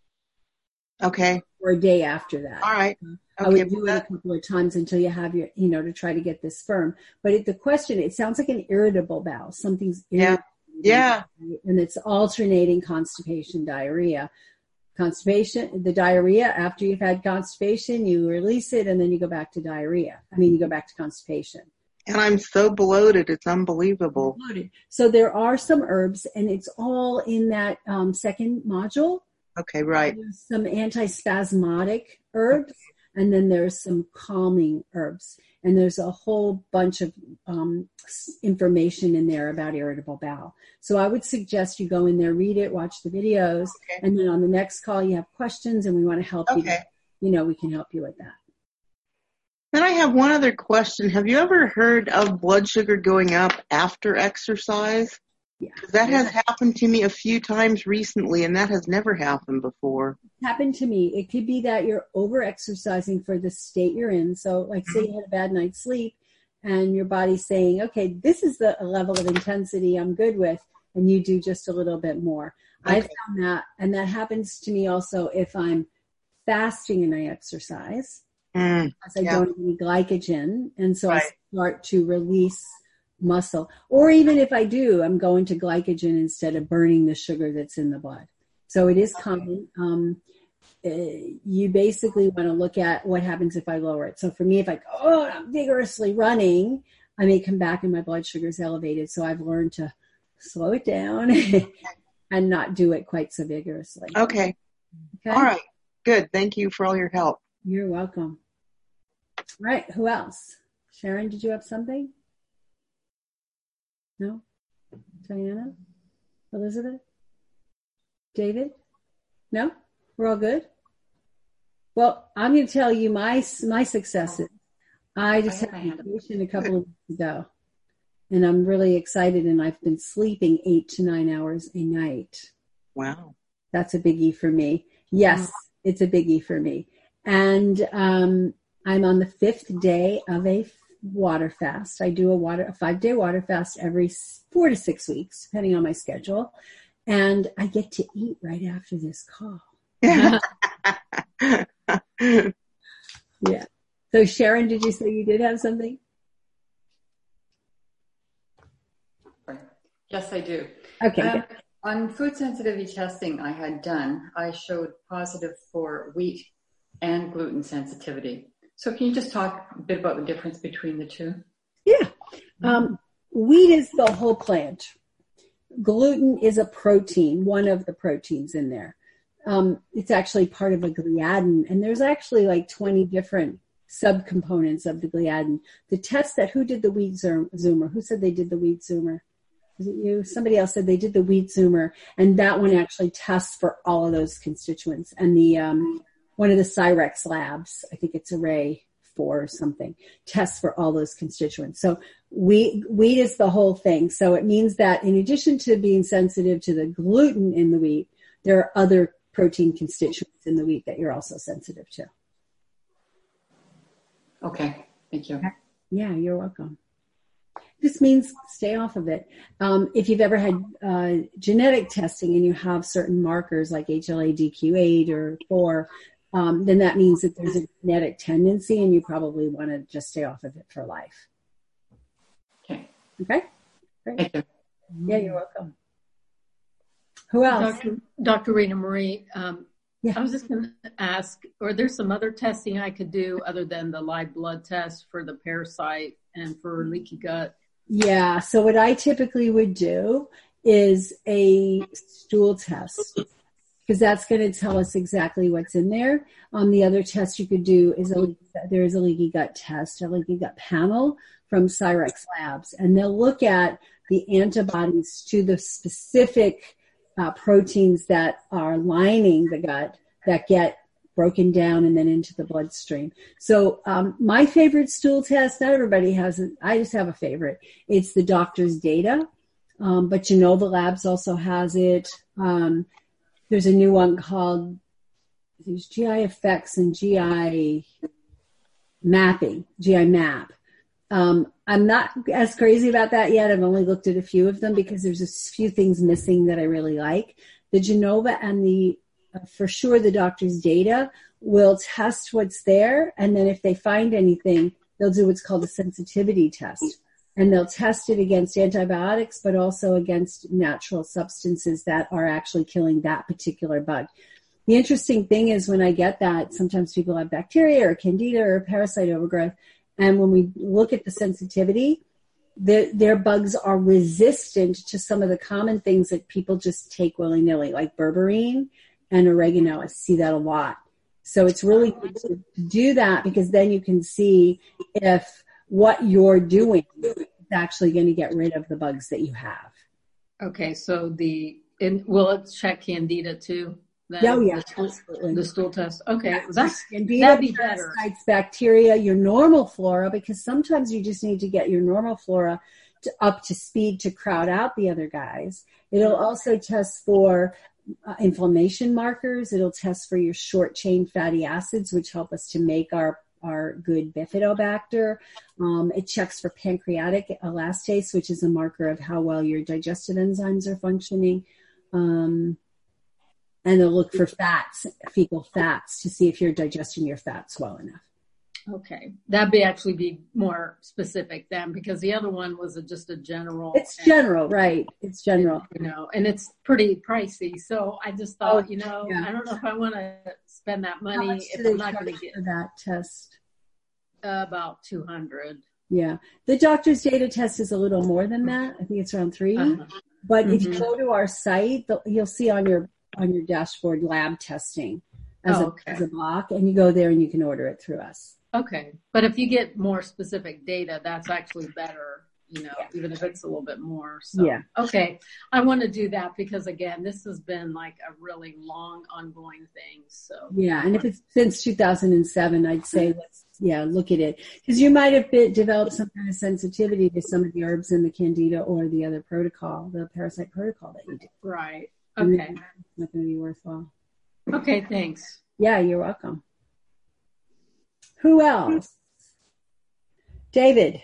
Okay. Or a day after that. All right. I would do it a couple of times until you have your, you know, to try to get this firm. But it, the question, it sounds like an irritable bowel. Something's irritable. Yeah. Yeah. And it's alternating constipation, diarrhea. Constipation, the diarrhea, after you've had constipation, you release it and then you go back to diarrhea. I mean, you go back to constipation. And I'm so bloated, it's unbelievable. Bloated. So there are some herbs, and it's all in that um, second module. Okay, right. There's some antispasmodic herbs, and then there's some calming herbs. And there's a whole bunch of um, information in there about irritable bowel. So I would suggest you go in there, read it, watch the videos, okay. And then on the next call you have questions and we want to help okay. you. You know, we can help you with that. Then I have one other question. Have you ever heard of blood sugar going up after exercise? Yeah. That yeah. has happened to me a few times recently, and that has never happened before. It's happened to me. It could be that you're over-exercising for the state you're in. So, like, say you had a bad night's sleep, and your body's saying, okay, this is the level of intensity I'm good with, and you do just a little bit more. Okay. I found that, and that happens to me also if I'm fasting and I exercise, mm, because I yeah. don't have any glycogen, and so right. I start to release muscle. Or even if I do, I'm going to glycogen instead of burning the sugar that's in the blood. So it is common. Um, uh, you basically want to look at what happens if I lower it. So for me, if I go, oh, I'm vigorously running, I may come back and my blood sugar is elevated. So I've learned to slow it down and not do it quite so vigorously. Okay. okay. All right. Good. Thank you for all your help. You're welcome. All right. Who else? Sharon, did you have something? No? Diana? Elizabeth? David? No? We're all good? Well, I'm going to tell you my my successes. I just had a patient a couple of weeks ago, and I'm really excited, and I've been sleeping eight to nine hours a night. Wow. That's a biggie for me. Yes, wow. It's a biggie for me. And um, I'm on the fifth day of a water fast. I do a water a five day water fast every four to six weeks, depending on my schedule. And I get to eat right after this call. Yeah. So Sharon, did you say you did have something? Yes, I do. Okay. Uh, on food sensitivity testing I had done, I showed positive for wheat and gluten sensitivity. So can you just talk a bit about the difference between the two? Yeah. Um, wheat is the whole plant. Gluten is a protein, one of the proteins in there. Um, it's actually part of a gliadin, and there's actually like twenty different subcomponents of the gliadin. The test that, who did the wheat zoomer? Who said they did the wheat zoomer? Was it you? Somebody else said they did the wheat zoomer, and that one actually tests for all of those constituents. And the um, one of the Cyrex labs, I think it's Array four or something, tests for all those constituents. So wheat, wheat is the whole thing. So it means that in addition to being sensitive to the gluten in the wheat, there are other protein constituents in the wheat that you're also sensitive to. Okay, thank you. Yeah, you're welcome. This means stay off of it. Um, if you've ever had uh, genetic testing and you have certain markers like H L A D Q eight or four, um, then that means that there's a genetic tendency and you probably want to just stay off of it for life. Okay. Okay? Great. Thank you. Yeah, you're welcome. Who else? Doctor Doctor Rena Marie, um, yeah. I was just going to ask, or there's some other testing I could do other than the live blood test for the parasite and for leaky gut? Yeah, so what I typically would do is a stool test because that's going to tell us exactly what's in there. Um, the other test you could do is a, there is a leaky gut test, a leaky gut panel from Cyrex Labs, and they'll look at the antibodies to the specific uh, proteins that are lining the gut that get broken down and then into the bloodstream. So um, my favorite stool test, not everybody has it. I just have a favorite. It's the doctor's data. Um, but Genova Labs also has it. Um, there's a new one called there's G I Effects and G I Mapping, G I Map. Um, I'm not as crazy about that yet. I've only looked at a few of them because there's a few things missing that I really like. The Genova and the for sure the doctor's data will test what's there, and then if they find anything, they'll do what's called a sensitivity test, and they'll test it against antibiotics but also against natural substances that are actually killing that particular bug. The interesting thing is when I get that, sometimes people have bacteria or candida or parasite overgrowth, and when we look at the sensitivity, the, their bugs are resistant to some of the common things that people just take willy-nilly, like berberine and oregano. I see that a lot. So it's really good to do that because then you can see if what you're doing is actually going to get rid of the bugs that you have. Okay, so the and will it check candida too? Then? Oh, yeah, the stool, absolutely. The stool test. Okay, Yeah, that's candida, that'd be better. parasites, bacteria, your normal flora, because sometimes you just need to get your normal flora to, up to speed to crowd out the other guys. It'll also test for Uh, inflammation markers. It'll test for your short chain fatty acids, which help us to make our, our good bifidobacter. Um, it checks for pancreatic elastase, which is a marker of how well your digestive enzymes are functioning. Um, and they'll look for fats, fecal fats, to see if you're digesting your fats well enough. Okay, that'd be actually be more specific then, because the other one was a, just a general. It's general, right? It's general, you know, and it's pretty pricey. So I just thought, Oh, you know, yeah. I don't know if I want to spend that How money much do if they I'm not going charge to get for that test? uh, about two hundred. Yeah. The doctor's data test is a little more than that. I think it's around three. Uh-huh. But if you Mhm. go to our site, the- you'll see on your on your dashboard lab testing as, Oh, a, okay. as a block, and you go there and you can order it through us. Okay, but if you get more specific data, that's actually better, you know, even if it's a little bit more. So, Yeah. okay, I want to do that because again, this has been like a really long ongoing thing. So Yeah, and if it's since two thousand seven, I'd say let's yeah look at it because you might have been, developed some kind of sensitivity to some of the herbs in the candida or the other protocol, the parasite protocol that you did. right, And okay, it's not going to be worthwhile. okay, thanks. Yeah, you're welcome. Who else? David.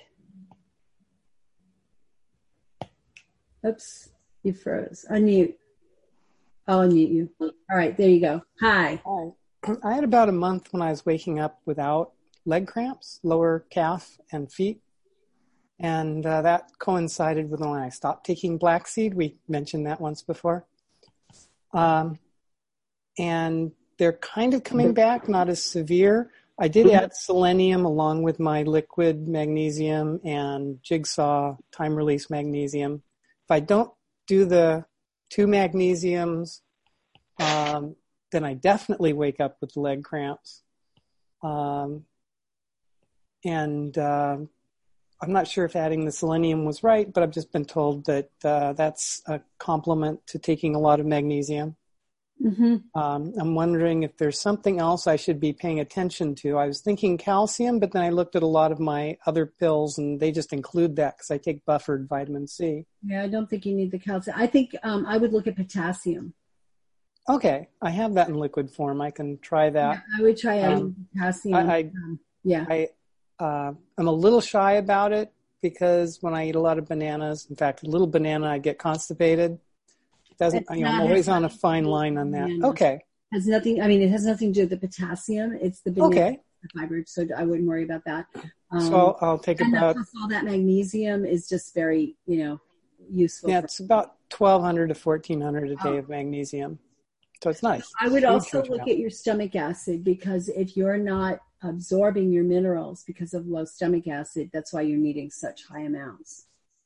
Oops, you froze. Unmute. I'll unmute you. All right, there you go. Hi. Hi. I had about a month when I was waking up without leg cramps, lower calf and feet. And uh, that coincided with when I stopped taking black seed. We mentioned that once before. Um, and they're kind of coming back, not as severe. I did add selenium along with my liquid magnesium and Jigsaw time release magnesium. If I don't do the two magnesiums, um, then I definitely wake up with leg cramps. Um, and uh, I'm not sure if adding the selenium was right, but I've just been told that uh, that's a complement to taking a lot of magnesium. Mm-hmm. Um, I'm wondering if there's something else I should be paying attention to. I was thinking calcium, but then I looked at a lot of my other pills and they just include that because I take buffered vitamin C. Yeah, I don't think you need the calcium. I think um, I would look at potassium. Okay, I have that in liquid form. I can try that. Yeah, I would try adding Um, potassium. I, I, um, yeah. I, uh, I'm a little shy about it because when I eat a lot of bananas, in fact, a little banana, I get constipated. It doesn't, It's you know, I'm not- always on a fine line on that. Banana. Okay. Has nothing, I mean, it has nothing to do with the potassium. It's the banana Okay. fiber, so I wouldn't worry about that. Um, So I'll, I'll take and about, plus all that magnesium is just very, you know, useful. yeah, for- it's about twelve hundred to fourteen hundred a day Oh. of magnesium. So it's nice. I would Huge, also huge look amount. at your stomach acid, because if you're not absorbing your minerals because of low stomach acid, that's why you're needing such high amounts.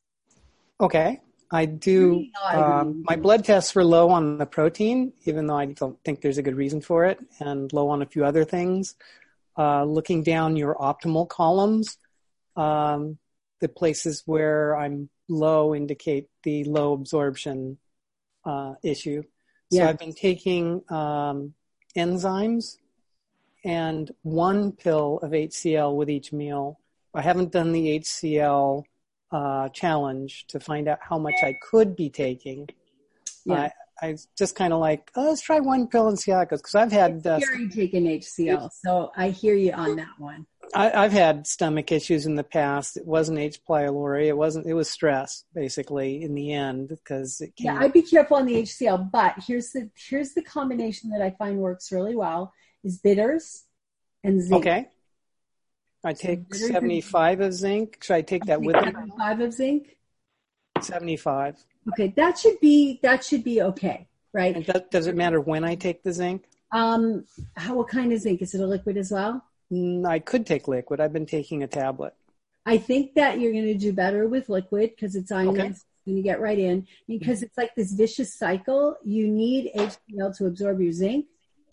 Okay. I do, um, my blood tests were low on the protein, even though I don't think there's a good reason for it, and low on a few other things. Uh, looking down your optimal columns, um, the places where I'm low indicate the low absorption uh, issue. So Yeah. I've been taking um, enzymes and one pill of H C L with each meal. I haven't done the H C L uh, challenge to find out how much I could be taking. Yeah. I, I just kind of like, oh, let's try one pill and see how it goes. Because I've had uh, Scary taking H C L, so I hear you on that one. I, I've had stomach issues in the past. It wasn't H. pylori. It wasn't. It was stress, basically, in the end, because it came. Yeah, I'd be careful on the H C L, but here's the here's the combination that I find works really well is bitters and zinc. Okay. I take bitters and- seventy-five of zinc. Should I take that with me? seventy-five of zinc. seventy-five. Okay, that should be that should be okay, right? And does, does it matter when I take the zinc? Um, how what kind of zinc? Is it a liquid as well? Mm, I could take liquid. I've been taking a tablet. I think that you're going to do better with liquid because it's ionized Okay. when you get right in. Because it's like this vicious cycle. You need H C L to absorb your zinc.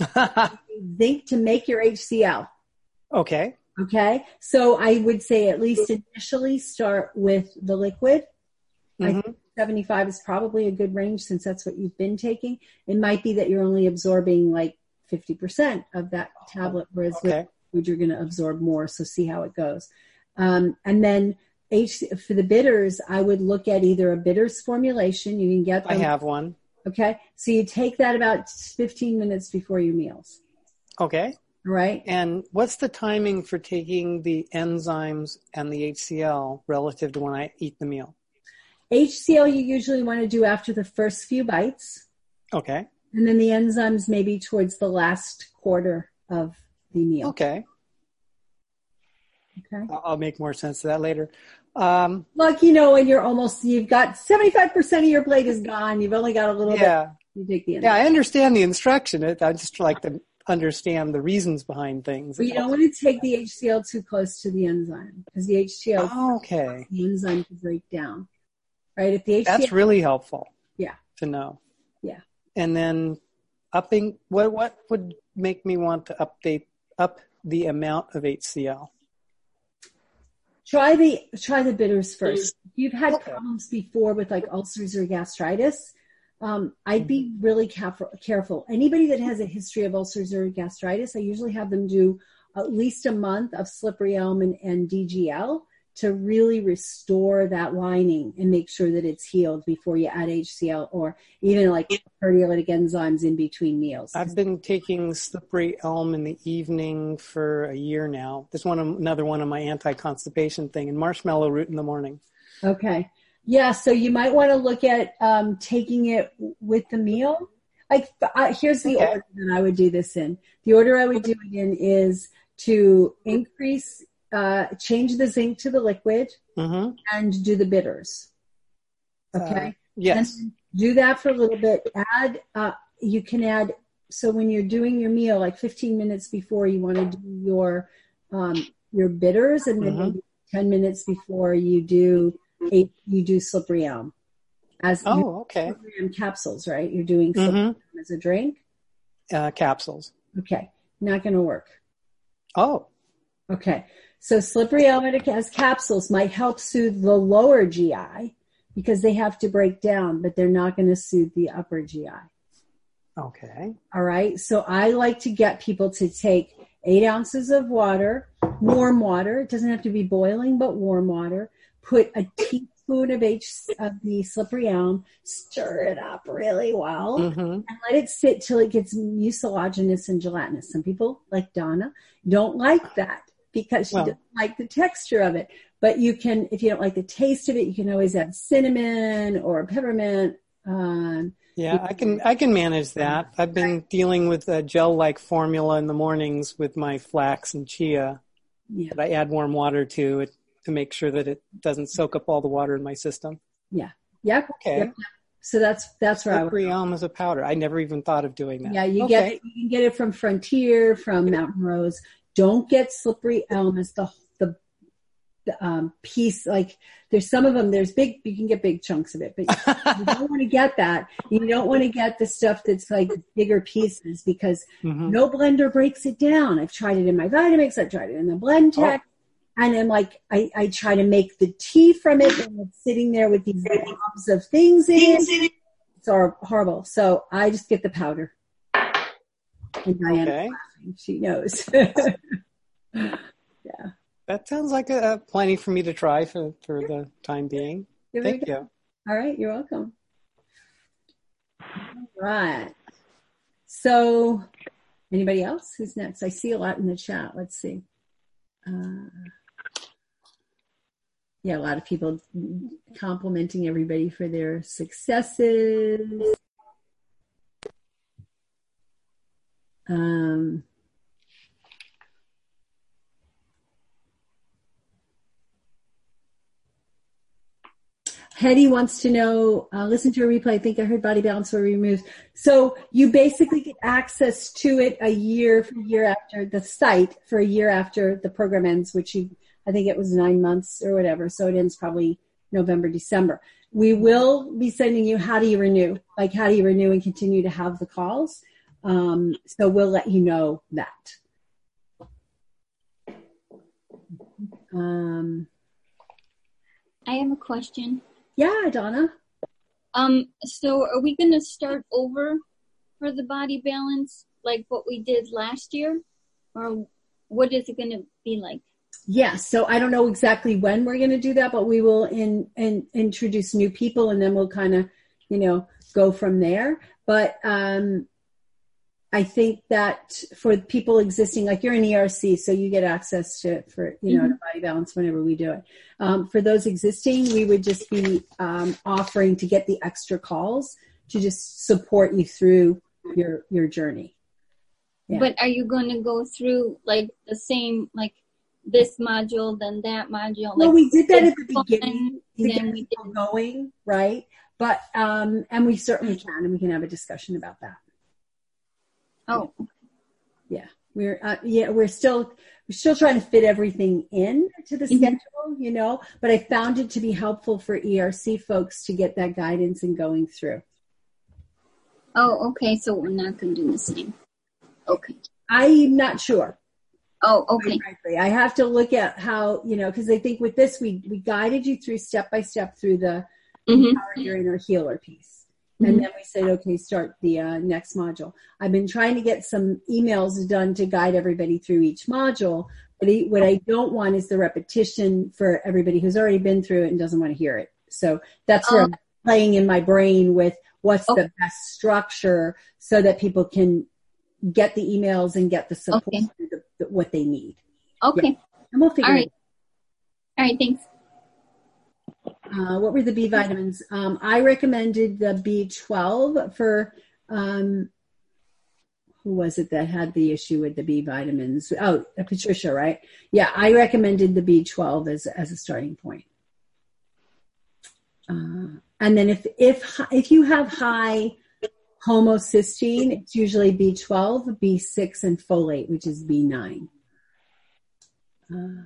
You need zinc to make your H C L. Okay. Okay, so I would say at least initially start with the liquid. I Mhm. think seventy-five is probably a good range since that's what you've been taking. It might be that you're only absorbing like fifty percent of that tablet, whereas Okay. with food you're going to absorb more. So see how it goes. Um, and then H for the bitters, I would look at either a bitters formulation. You can get I them. have one. Okay, so you take that about fifteen minutes before your meals. Okay. All right. And what's the timing for taking the enzymes and the H C L relative to when I eat the meal? H C L you usually want to do after the first few bites. Okay. And then the enzymes maybe towards the last quarter of the meal. Okay. Okay. I'll I'll make more sense of that later. Um, Like, you know, when you're almost, you've got seventy-five percent of your plate is gone. You've only got a little yeah. bit. You take the enzymes. Yeah, I understand the instruction. It, I just like to understand the reasons behind things. But you don't want to take the H C L too close to the enzyme because the H C L Oh, okay. the enzyme to break down. Right? If the H C L, That's really helpful yeah, to know. yeah. And then upping, what what would make me want to update up the amount of H C L? Try the try the bitters first. If you've had problems before with like ulcers or gastritis, um, I'd be really careful. Careful. Anybody that has a history of ulcers or gastritis, I usually have them do at least a month of slippery elm and, and D G L to really restore that lining and make sure that it's healed before you add H C L or even like proteolytic enzymes in between meals. I've been taking slippery elm in the evening for a year now. This one, another one of my anti-constipation thing, and marshmallow root in the morning. Okay. Yeah, so you might want to look at um, taking it with the meal. Like, uh, here's the Okay. order that I would do this in. The order I would do it in is to increase, uh, change the zinc to the liquid Mm-hmm. and do the bitters. Okay. Uh, yes. And do that for a little bit. Add, uh, you can add, so when you're doing your meal, like fifteen minutes before you want to do your, um, your bitters, and then Mhm. maybe ten minutes before you do, a, you do slippery elm. As Oh, you- okay. slippery elm capsules, right? You're doing slippery Mhm. elm as a drink. Uh, capsules. Okay. Not going to work. Oh, Okay. So slippery elm as capsules might help soothe the lower G I because they have to break down, but they're not going to soothe the upper G I. okay. All right. So I like to get people to take eight ounces of water, warm water. It doesn't have to be boiling, but warm water. Put a teaspoon of H of the slippery elm, stir it up really well, Mm-hmm. and let it sit till it gets mucilaginous and gelatinous. Some people, like Donna, don't like that because she Well. doesn't like the texture of it. but you can, if you don't like the taste of it, you can always add cinnamon or peppermint. Um, yeah, I can I can manage that. I've been dealing with a gel-like formula in the mornings with my flax and chia yeah. that I add warm water to it to make sure that it doesn't soak up all the water in my system. Yeah. Yep. Okay. Yep. So that's that's where slippery I would. elm as a powder. I never even thought of doing that. Yeah, you okay. get you can get it from Frontier, from Mountain Rose. Don't get slippery elm as the the, the um, piece. Like there's some of them. There's big. You can get big chunks of it, but you don't want to get that. You don't want to get the stuff that's like bigger pieces because mm-hmm. no blender breaks it down. I've tried it in my Vitamix. I've tried it in the Blend Tech. Oh. And I'm like, I, I try to make the tea from it, and it's sitting there with these globs of things in it. It's horrible. So I just get the powder. And Diana's okay. laughing. She knows. Yeah. That sounds like a, a plenty for me to try for, for the time being. There Thank you. All right. You're welcome. All right. So anybody else? Who's next? I see a lot in the chat. Let's see. Uh, yeah, a lot of people complimenting everybody for their successes. Um, Hetty wants to know, uh, listen to a replay. I think I heard body balance were removed. So you basically get access to it a year, a year after the site for a year after the program ends, which you, I think it was nine months or whatever. So it ends probably November, December. We will be sending you how do you renew, like how do you renew and continue to have the calls. Um, so we'll let you know that. Um, I have a question. Yeah, Donna. Um, so are we going to start over for the body balance like what we did last year? Or what is it going to be like? Yeah, so I don't know exactly when we're going to do that, but we will in, in, introduce new people and then we'll kind of, you know, go from there. But um, I think that for people existing, like you're in E R C, so you get access to it for, you know, mm-hmm. to body balance whenever we do it. Um, for those existing, we would just be um, offering to get the extra calls to just support you through your your journey. Yeah. But are you going to go through like the same, like this module, then that module? Well, like we did that at the beginning to then get we people going, right? But, um, and we certainly can, and we can have a discussion about that. Oh, yeah, we're uh, yeah we're still we're still trying to fit everything in to the mm-hmm. schedule, you know. But I found it to be helpful for E R C folks to get that guidance and going through. Oh, okay. So we're not going to do the same. Okay. I'm not sure. Oh, okay. Frankly, I have to look at how, you know, because I think with this we we guided you through step by step through the mm-hmm. Empower Your Inner Healer piece. And then we said, okay, start the uh, next module. I've been trying to get some emails done to guide everybody through each module. But what I don't want is the repetition for everybody who's already been through it and doesn't want to hear it. So that's where um, I'm playing in my brain with what's okay. the best structure so that people can get the emails and get the support okay. the, the, what they need. Okay. Yeah. And we'll figure All right. it out. All right, thanks. Uh, what were the B vitamins? Um, I recommended the B twelve for, um, who was it that had the issue with the B vitamins? Oh, Patricia, right? Yeah, I recommended the B twelve as, as a starting point. Uh, and then if, if, if you have high homocysteine, it's usually B twelve, B six, and folate, which is B nine. Uh,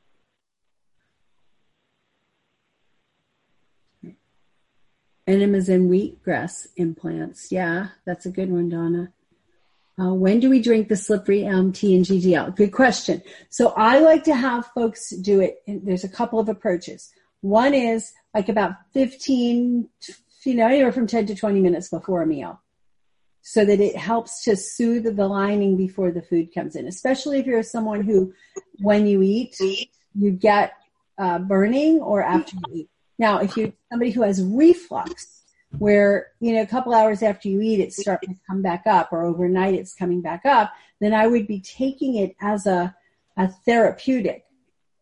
Enemas and wheatgrass implants. Yeah, that's a good one, Donna. Uh, when do we drink the slippery elm tea and G G L? Good question. So I like to have folks do it. There's a couple of approaches. One is like about fifteen, you know, anywhere from ten to twenty minutes before a meal, so that it helps to soothe the lining before the food comes in, especially if you're someone who, when you eat, you get uh, burning or after you eat. Now, if you're somebody who has reflux, where, you know, a couple hours after you eat, it's starting to come back up, or overnight it's coming back up, then I would be taking it as a, a therapeutic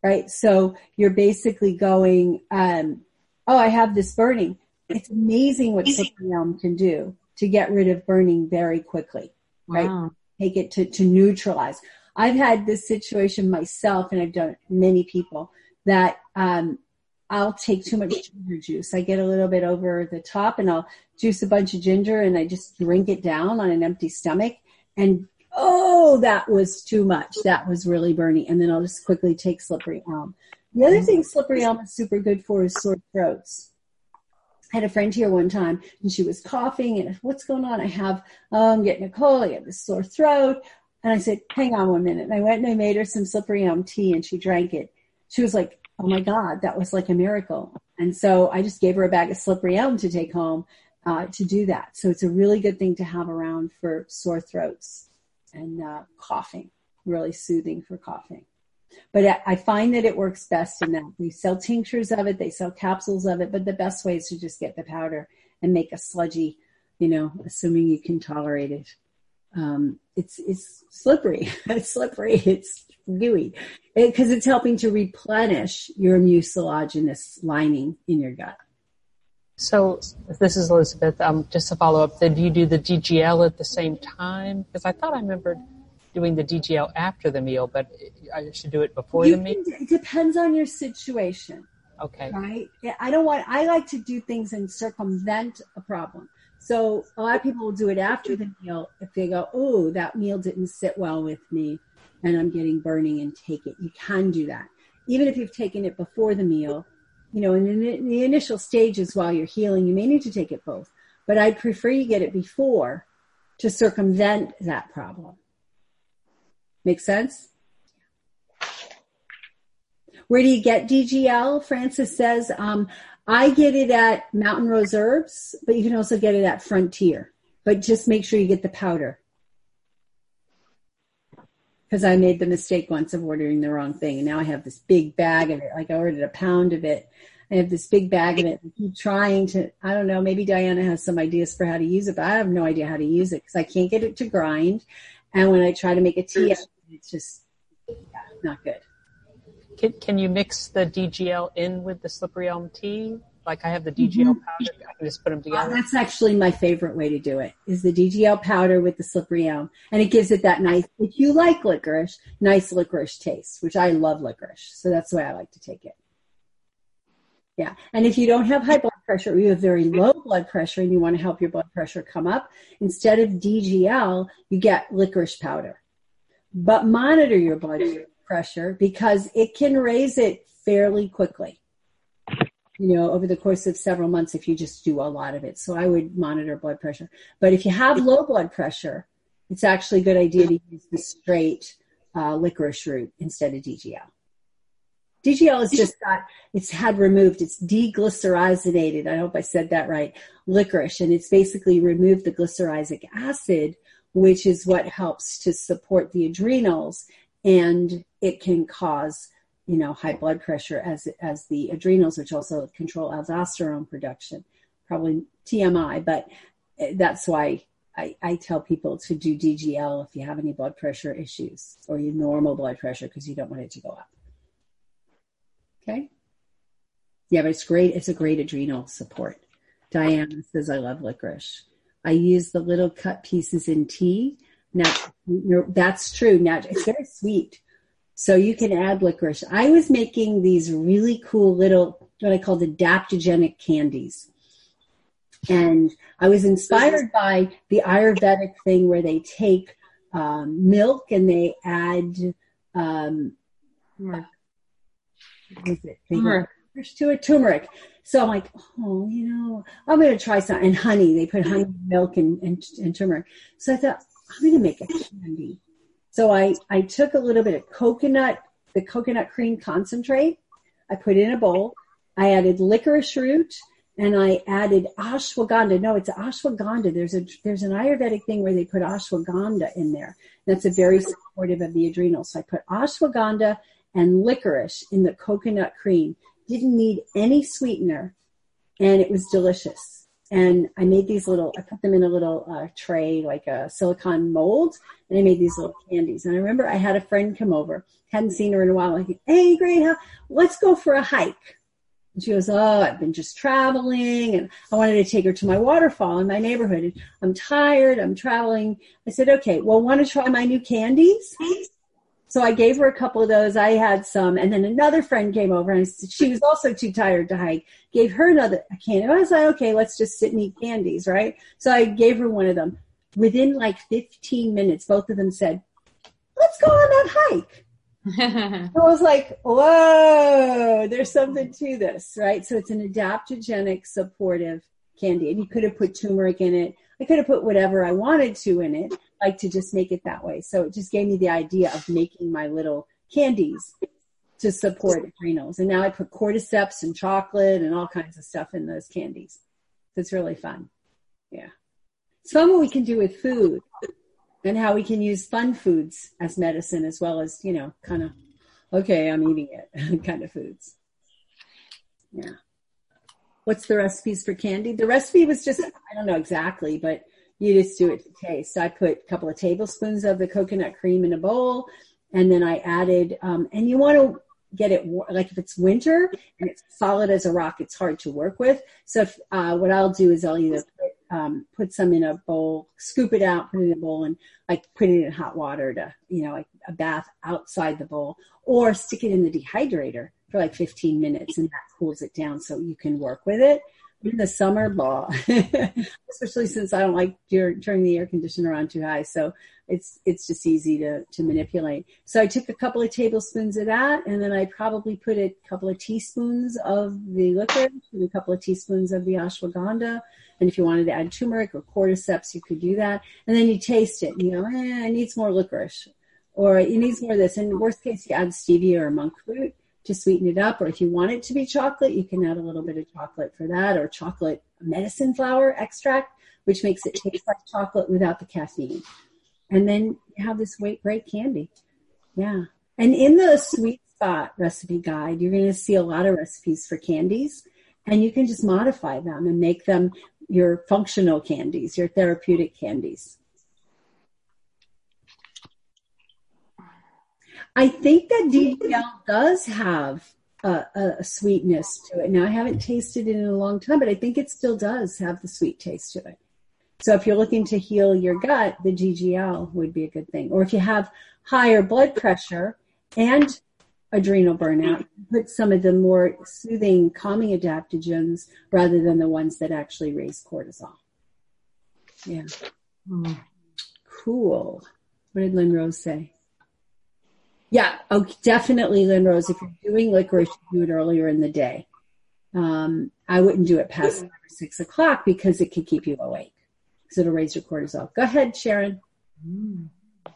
right? So you're basically going, um, oh, I have this burning. It's amazing what slippery elm can do to get rid of burning very quickly, right? Wow. Take it to, to neutralize. I've had this situation myself, and I've done it many people, that um, I'll take too much ginger juice. I get a little bit over the top, and I'll juice a bunch of ginger, and I just drink it down on an empty stomach. And, oh, that was too much. That was really burning. And then I'll just quickly take slippery elm. The other thing slippery elm is super good for is sore throats. I had a friend here one time, and she was coughing, and what's going on? I have, oh, I'm getting a cold. I have this sore throat. And I said, hang on one minute. And I went and I made her some slippery elm tea, and she drank it. She was like, oh, my God, that was like a miracle. And so I just gave her a bag of slippery elm to take home uh, to do that. So it's a really good thing to have around for sore throats and uh, coughing, really soothing for coughing. But I find that it works best in that. They sell tinctures of it. They sell capsules of it. But the best way is to just get the powder and make a sludgy, you know, assuming you can tolerate it. Um, it's it's slippery. It's slippery. It's gooey. Because it, it's helping to replenish your mucilaginous lining in your gut. So this is Elizabeth. Um, just to follow up, did you do the D G L at the same time? Because I thought I remembered doing the D G L after the meal, but I should do it before You the meal? can, it depends on your situation. Okay. Right? Yeah, I don't want, I like to do things and circumvent a problem. So a lot of people will do it after the meal if they go, oh, that meal didn't sit well with me and I'm getting burning, and take it. You can do that. Even if you've taken it before the meal, you know, in the, in the initial stages while you're healing, you may need to take it both. But I'd prefer you get it before to circumvent that problem. Make sense? Where do you get D G L? Francis says, um, I get it at Mountain Rose Herbs, but you can also get it at Frontier. But just make sure you get the powder. Because I made the mistake once of ordering the wrong thing, and now I have this big bag of it. Like I ordered a pound of it. I have this big bag of it. I keep trying to, I don't know, maybe Diana has some ideas for how to use it, but I have no idea how to use it because I can't get it to grind. And when I try to make a tea, it's just yeah, not good. Can, can you mix the D G L in with the slippery elm tea? Like I have the D G L Mm-hmm. powder. I can just put them together. Uh, that's actually my favorite way to do it, is the D G L powder with the slippery elm. And it gives it that nice, if you like licorice, nice licorice taste, which I love licorice. So that's the way I like to take it. Yeah. And if you don't have high blood pressure, or you have very low blood pressure and you want to help your blood pressure come up, instead of D G L, you get licorice powder. But monitor your blood pressure because it can raise it fairly quickly, you know, over the course of several months if you just do a lot of it. So I would monitor blood pressure. But if you have low blood pressure, it's actually a good idea to use the straight uh, licorice root instead of D G L. D G L is just got, it's had removed, it's deglycyrrhizated, I hope I said that right, licorice, and it's basically removed the glycyrrhizic acid, which is what helps to support the adrenals, and it can cause, you know, high blood pressure as as the adrenals, which also control aldosterone production. Probably T M I, but that's why I, I tell people to do D G L if you have any blood pressure issues or your normal blood pressure because you don't want it to go up. Okay? Yeah, but it's great. It's a great adrenal support. Diana says, I love licorice. I use the little cut pieces in tea. Now, that's true. Now, it's very sweet. So you can add licorice. I was making these really cool little, what I call adaptogenic candies. And I was inspired by the Ayurvedic thing where they take um, milk and they add, um, what is it? They Turmeric. to a turmeric. So I'm like, oh, you know, I'm going to try some. And honey, they put honey, milk, and, and, and turmeric. So I thought, I'm going to make a candy. So I, I took a little bit of coconut, the coconut cream concentrate. I put it in a bowl. I added licorice root, and I added ashwagandha. No, it's ashwagandha. There's a there's an Ayurvedic thing where they put ashwagandha in there. That's a very supportive of the adrenals. So I put ashwagandha and licorice in the coconut cream. Didn't need any sweetener, and it was delicious. And I made these little, I put them in a little uh, tray, like a silicone mold, and I made these little candies. And I remember I had a friend come over, hadn't seen her in a while. Like, hey, great, huh? Let's go for a hike. And she goes, oh, I've been just traveling, and I wanted to take her to my waterfall in my neighborhood. And I'm tired, I'm traveling. I said, okay, well, want to try my new candies? So I gave her a couple of those. I had some, and then another friend came over, and she was also too tired to hike. Gave her another candy. I was like, okay, let's just sit and eat candies, right? So I gave her one of them. Within like fifteen minutes, both of them said, let's go on that hike. I was like, whoa, there's something to this, right? So it's an adaptogenic supportive candy, and you could have put turmeric in it. I could have put whatever I wanted to in it, like to just make it that way. So it just gave me the idea of making my little candies to support adrenals. And now I put cordyceps and chocolate and all kinds of stuff in those candies. So it's really fun. Yeah. It's fun what we can do with food and how we can use fun foods as medicine as well as, you know, kind of, okay, I'm eating it kind of foods. Yeah. What's the recipes for candy? The recipe was just, I don't know exactly, but you just do it to taste. I put a couple of tablespoons of the coconut cream in a bowl, and then I added, um, and you want to get it, like if it's winter and it's solid as a rock, it's hard to work with. So if, uh, what I'll do is I'll either put, um, put some in a bowl, scoop it out, put it in a bowl, and like put it in hot water to, you know, like a bath outside the bowl, or stick it in the dehydrator for like fifteen minutes, and that cools it down so you can work with it. In the summer, blah, especially since I don't like turning the air conditioner on too high. So it's, it's just easy to, to manipulate. So I took a couple of tablespoons of that, and then I probably put a couple of teaspoons of the licorice and a couple of teaspoons of the ashwagandha. And if you wanted to add turmeric or cordyceps, you could do that. And then you taste it and you go, eh, it needs more licorice, or it needs more of this. And in the worst case, you add stevia or monk fruit to sweeten it up. Or if you want it to be chocolate, you can add a little bit of chocolate for that, or chocolate medicine flower extract, which makes it taste like chocolate without the caffeine. And then you have this great candy. Yeah. And in the Sweet Spot recipe guide, you're going to see a lot of recipes for candies, and you can just modify them and make them your functional candies, your therapeutic candies. I think that D G L does have a, a sweetness to it. Now, I haven't tasted it in a long time, but I think it still does have the sweet taste to it. So if you're looking to heal your gut, the D G L would be a good thing. Or if you have higher blood pressure and adrenal burnout, put some of the more soothing, calming adaptogens rather than the ones that actually raise cortisol. Yeah. Mm. Cool. What did Lynn Rose say? Yeah, oh, definitely, Lynn Rose. If you're doing licorice, do it earlier in the day. Um, I wouldn't do it past five or six o'clock because it could keep you awake. Because it'll raise your cortisol. Go ahead, Sharon. Mm.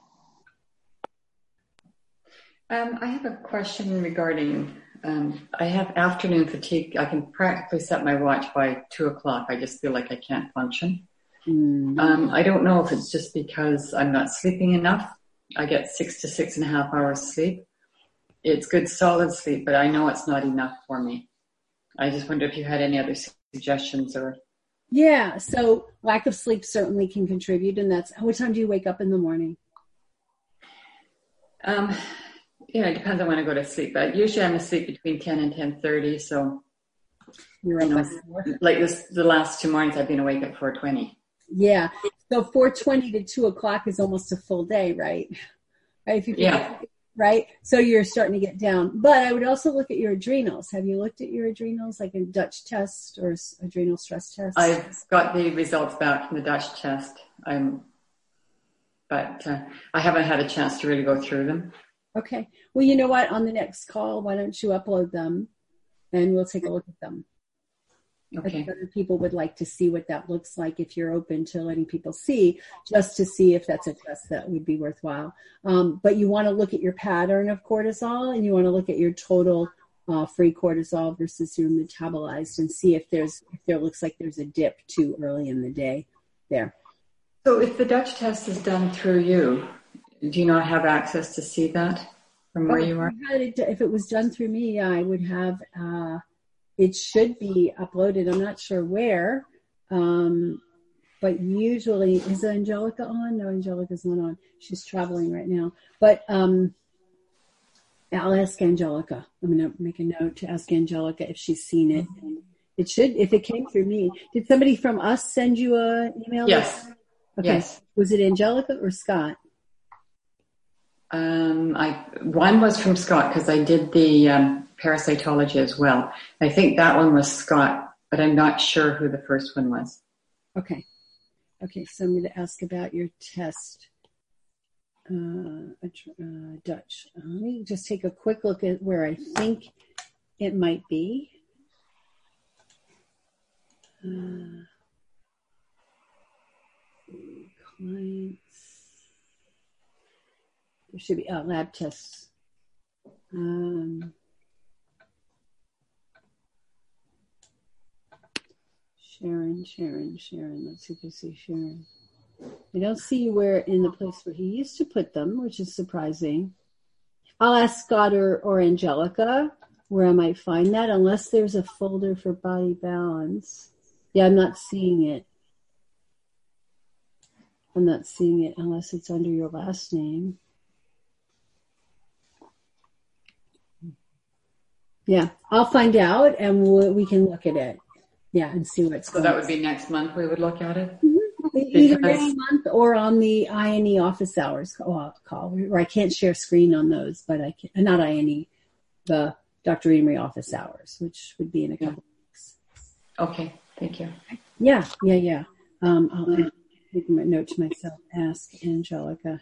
Um, I have a question regarding, um, I have afternoon fatigue. I can practically set my watch by two o'clock. I just feel like I can't function. Mm. Um, I don't know if it's just because I'm not sleeping enough. I get six to six and a half hours sleep. It's good solid sleep, but I know it's not enough for me. I just wonder if you had any other suggestions or. Yeah, so lack of sleep certainly can contribute, and that's, what time do you wake up in the morning? Um, yeah, it depends on when I go to sleep, but usually I'm asleep between ten and ten thirty, so, You're you know, like this, the last two mornings I've been awake at four twenty. Yeah. So four twenty to two o'clock is almost a full day, right? Right. If you yeah. Right. So you're starting to get down. But I would also look at your adrenals. Have you looked at your adrenals, like a Dutch test or adrenal stress test? I've got the results back from the Dutch test. I'm, but uh, I haven't had a chance to really go through them. Okay. Well, you know what? On the next call, why don't you upload them and we'll take a look at them. Okay. Other people would like to see what that looks like if you're open to letting people see, just to see if that's a test that would be worthwhile. Um, but you want to look at your pattern of cortisol, and you want to look at your total uh, free cortisol versus your metabolized, and see if there's if there looks like there's a dip too early in the day there. So if the Dutch test is done through you, do you not have access to see that from where oh, you are? It, if it was done through me, I would have. Uh, It should be uploaded. I'm not sure where. Um, but usually, is Angelica on? No, Angelica's not on. She's traveling right now. But um, I'll ask Angelica. I'm going to make a note to ask Angelica if she's seen it. It should, if it came through me. Did somebody from us send you an email? Yes. Okay. Yes. Was it Angelica or Scott? Um, I one was from Scott because I did the um, parasitology as well. I think that one was Scott, but I'm not sure who the first one was. Okay. Okay, so I'm going to ask about your test, uh, uh, Dutch. Uh, let me just take a quick look at where I think it might be. Uh, clients. There should be uh, lab tests. Um, Sharon, Sharon, Sharon. Let's see if I see Sharon. I don't see where in the place where he used to put them, which is surprising. I'll ask Scott or, or Angelica where I might find that, unless there's a folder for body balance. Yeah, I'm not seeing it. I'm not seeing it unless it's under your last name. Yeah, I'll find out and we'll, we can look at it. Yeah, and see what's so going on. So that would be next month we would look at it? Mm-hmm. Either next month or on the I N E office hours call, call, where I can't share screen on those, but I can, not I N E, the Doctor Emery office hours, which would be in a couple yeah. of weeks. Okay, thank you. Yeah, yeah, yeah. Um, I'll make my note to myself, ask Angelica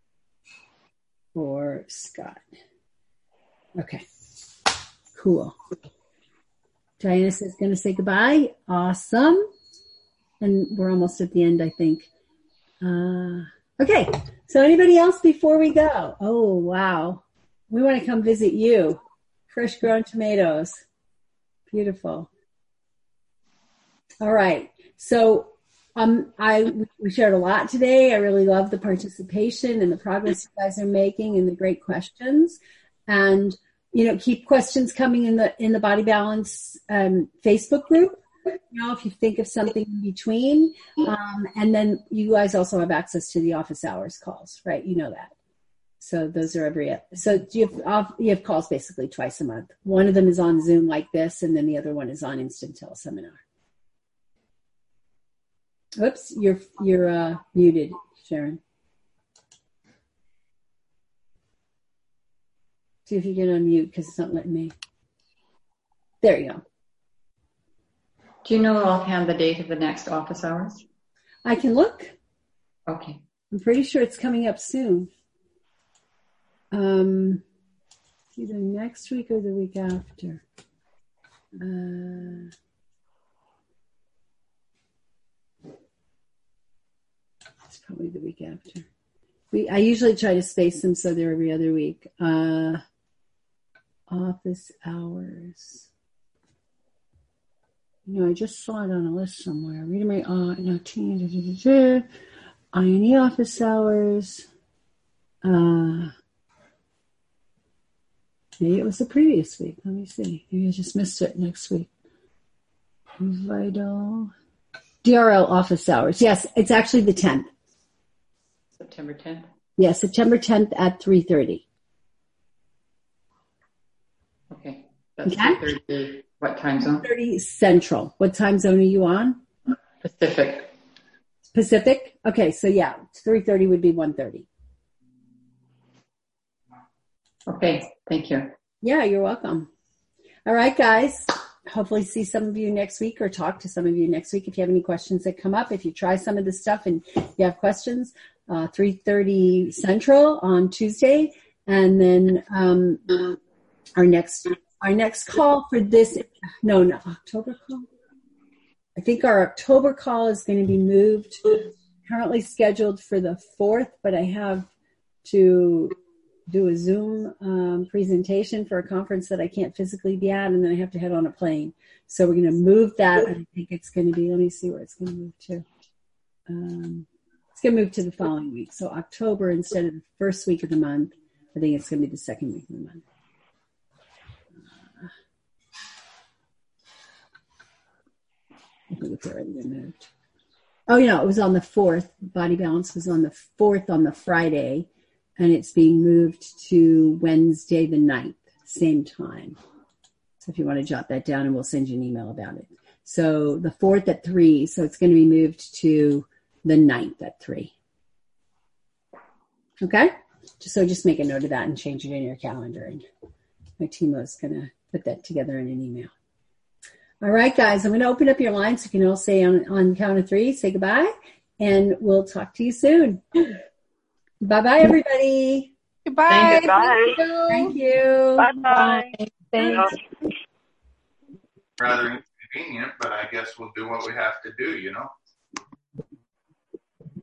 or Scott. Okay, cool. Diana says going to say goodbye. Awesome. And we're almost at the end, I think. Uh, okay. So anybody else before we go? Oh, wow. We want to come visit you. Fresh grown tomatoes. Beautiful. All right. So um, I we shared a lot today. I really love the participation and the progress you guys are making and the great questions. And you know, keep questions coming in the in the Body Balance um, Facebook group. You know, if you think of something in between, um, and then you guys also have access to the office hours calls, right? You know that. So those are every. So you have you have calls basically twice a month. One of them is on Zoom like this, and then the other one is on Instant Teleseminar. Oops, you're you're uh, muted, Sharon. See if you can unmute because it's not letting me. There you go. Do you know offhand the date of the next office hours? I can look. Okay. I'm pretty sure it's coming up soon. Um, it's either next week or the week after. Uh, it's probably the week after. We I usually try to space them so they're every other week. Uh, office hours. You know, I just saw it on a list somewhere. Reading my uh, no, I N E office hours. Uh, maybe it was the previous week. Let me see. Maybe I just missed it next week. Vital. D R L office hours. Yes, it's actually the tenth. September tenth? Yeah, September tenth at three thirty. Okay. That's okay. three thirty. What time zone? three thirty Central. What time zone are you on? Pacific. Pacific? Okay, so yeah, three thirty would be one thirty. Okay, thank you. Yeah, you're welcome. All right, guys. Hopefully see some of you next week or talk to some of you next week if you have any questions that come up. If you try some of this stuff and you have questions, uh, three thirty Central on Tuesday. And then um, our next our next call for this, no, no, October call? I think our October call is going to be moved, currently scheduled for the fourth, but I have to do a Zoom um, presentation for a conference that I can't physically be at, and then I have to head on a plane. So we're going to move that. I think it's going to be, let me see where it's going to move to. Um, it's going to move to the following week. So October instead of the first week of the month, I think it's going to be the second week of the month. I think it's already been moved. Oh, you know, it was on the fourth. Body Balance was on the fourth on the Friday, and it's being moved to Wednesday the ninth, same time. So if you want to jot that down, and we'll send you an email about it. So the fourth at three, so it's going to be moved to the ninth at three. Okay? So just make a note of that and change it in your calendar. And my team is going to put that together in an email. All right, guys, I'm going to open up your line so you can all say on, on count of three, say goodbye, and we'll talk to you soon. Bye-bye, everybody. Goodbye. Goodbye. Thank you. Bye-bye. Thanks. Rather inconvenient, but I guess we'll do what we have to do, you know?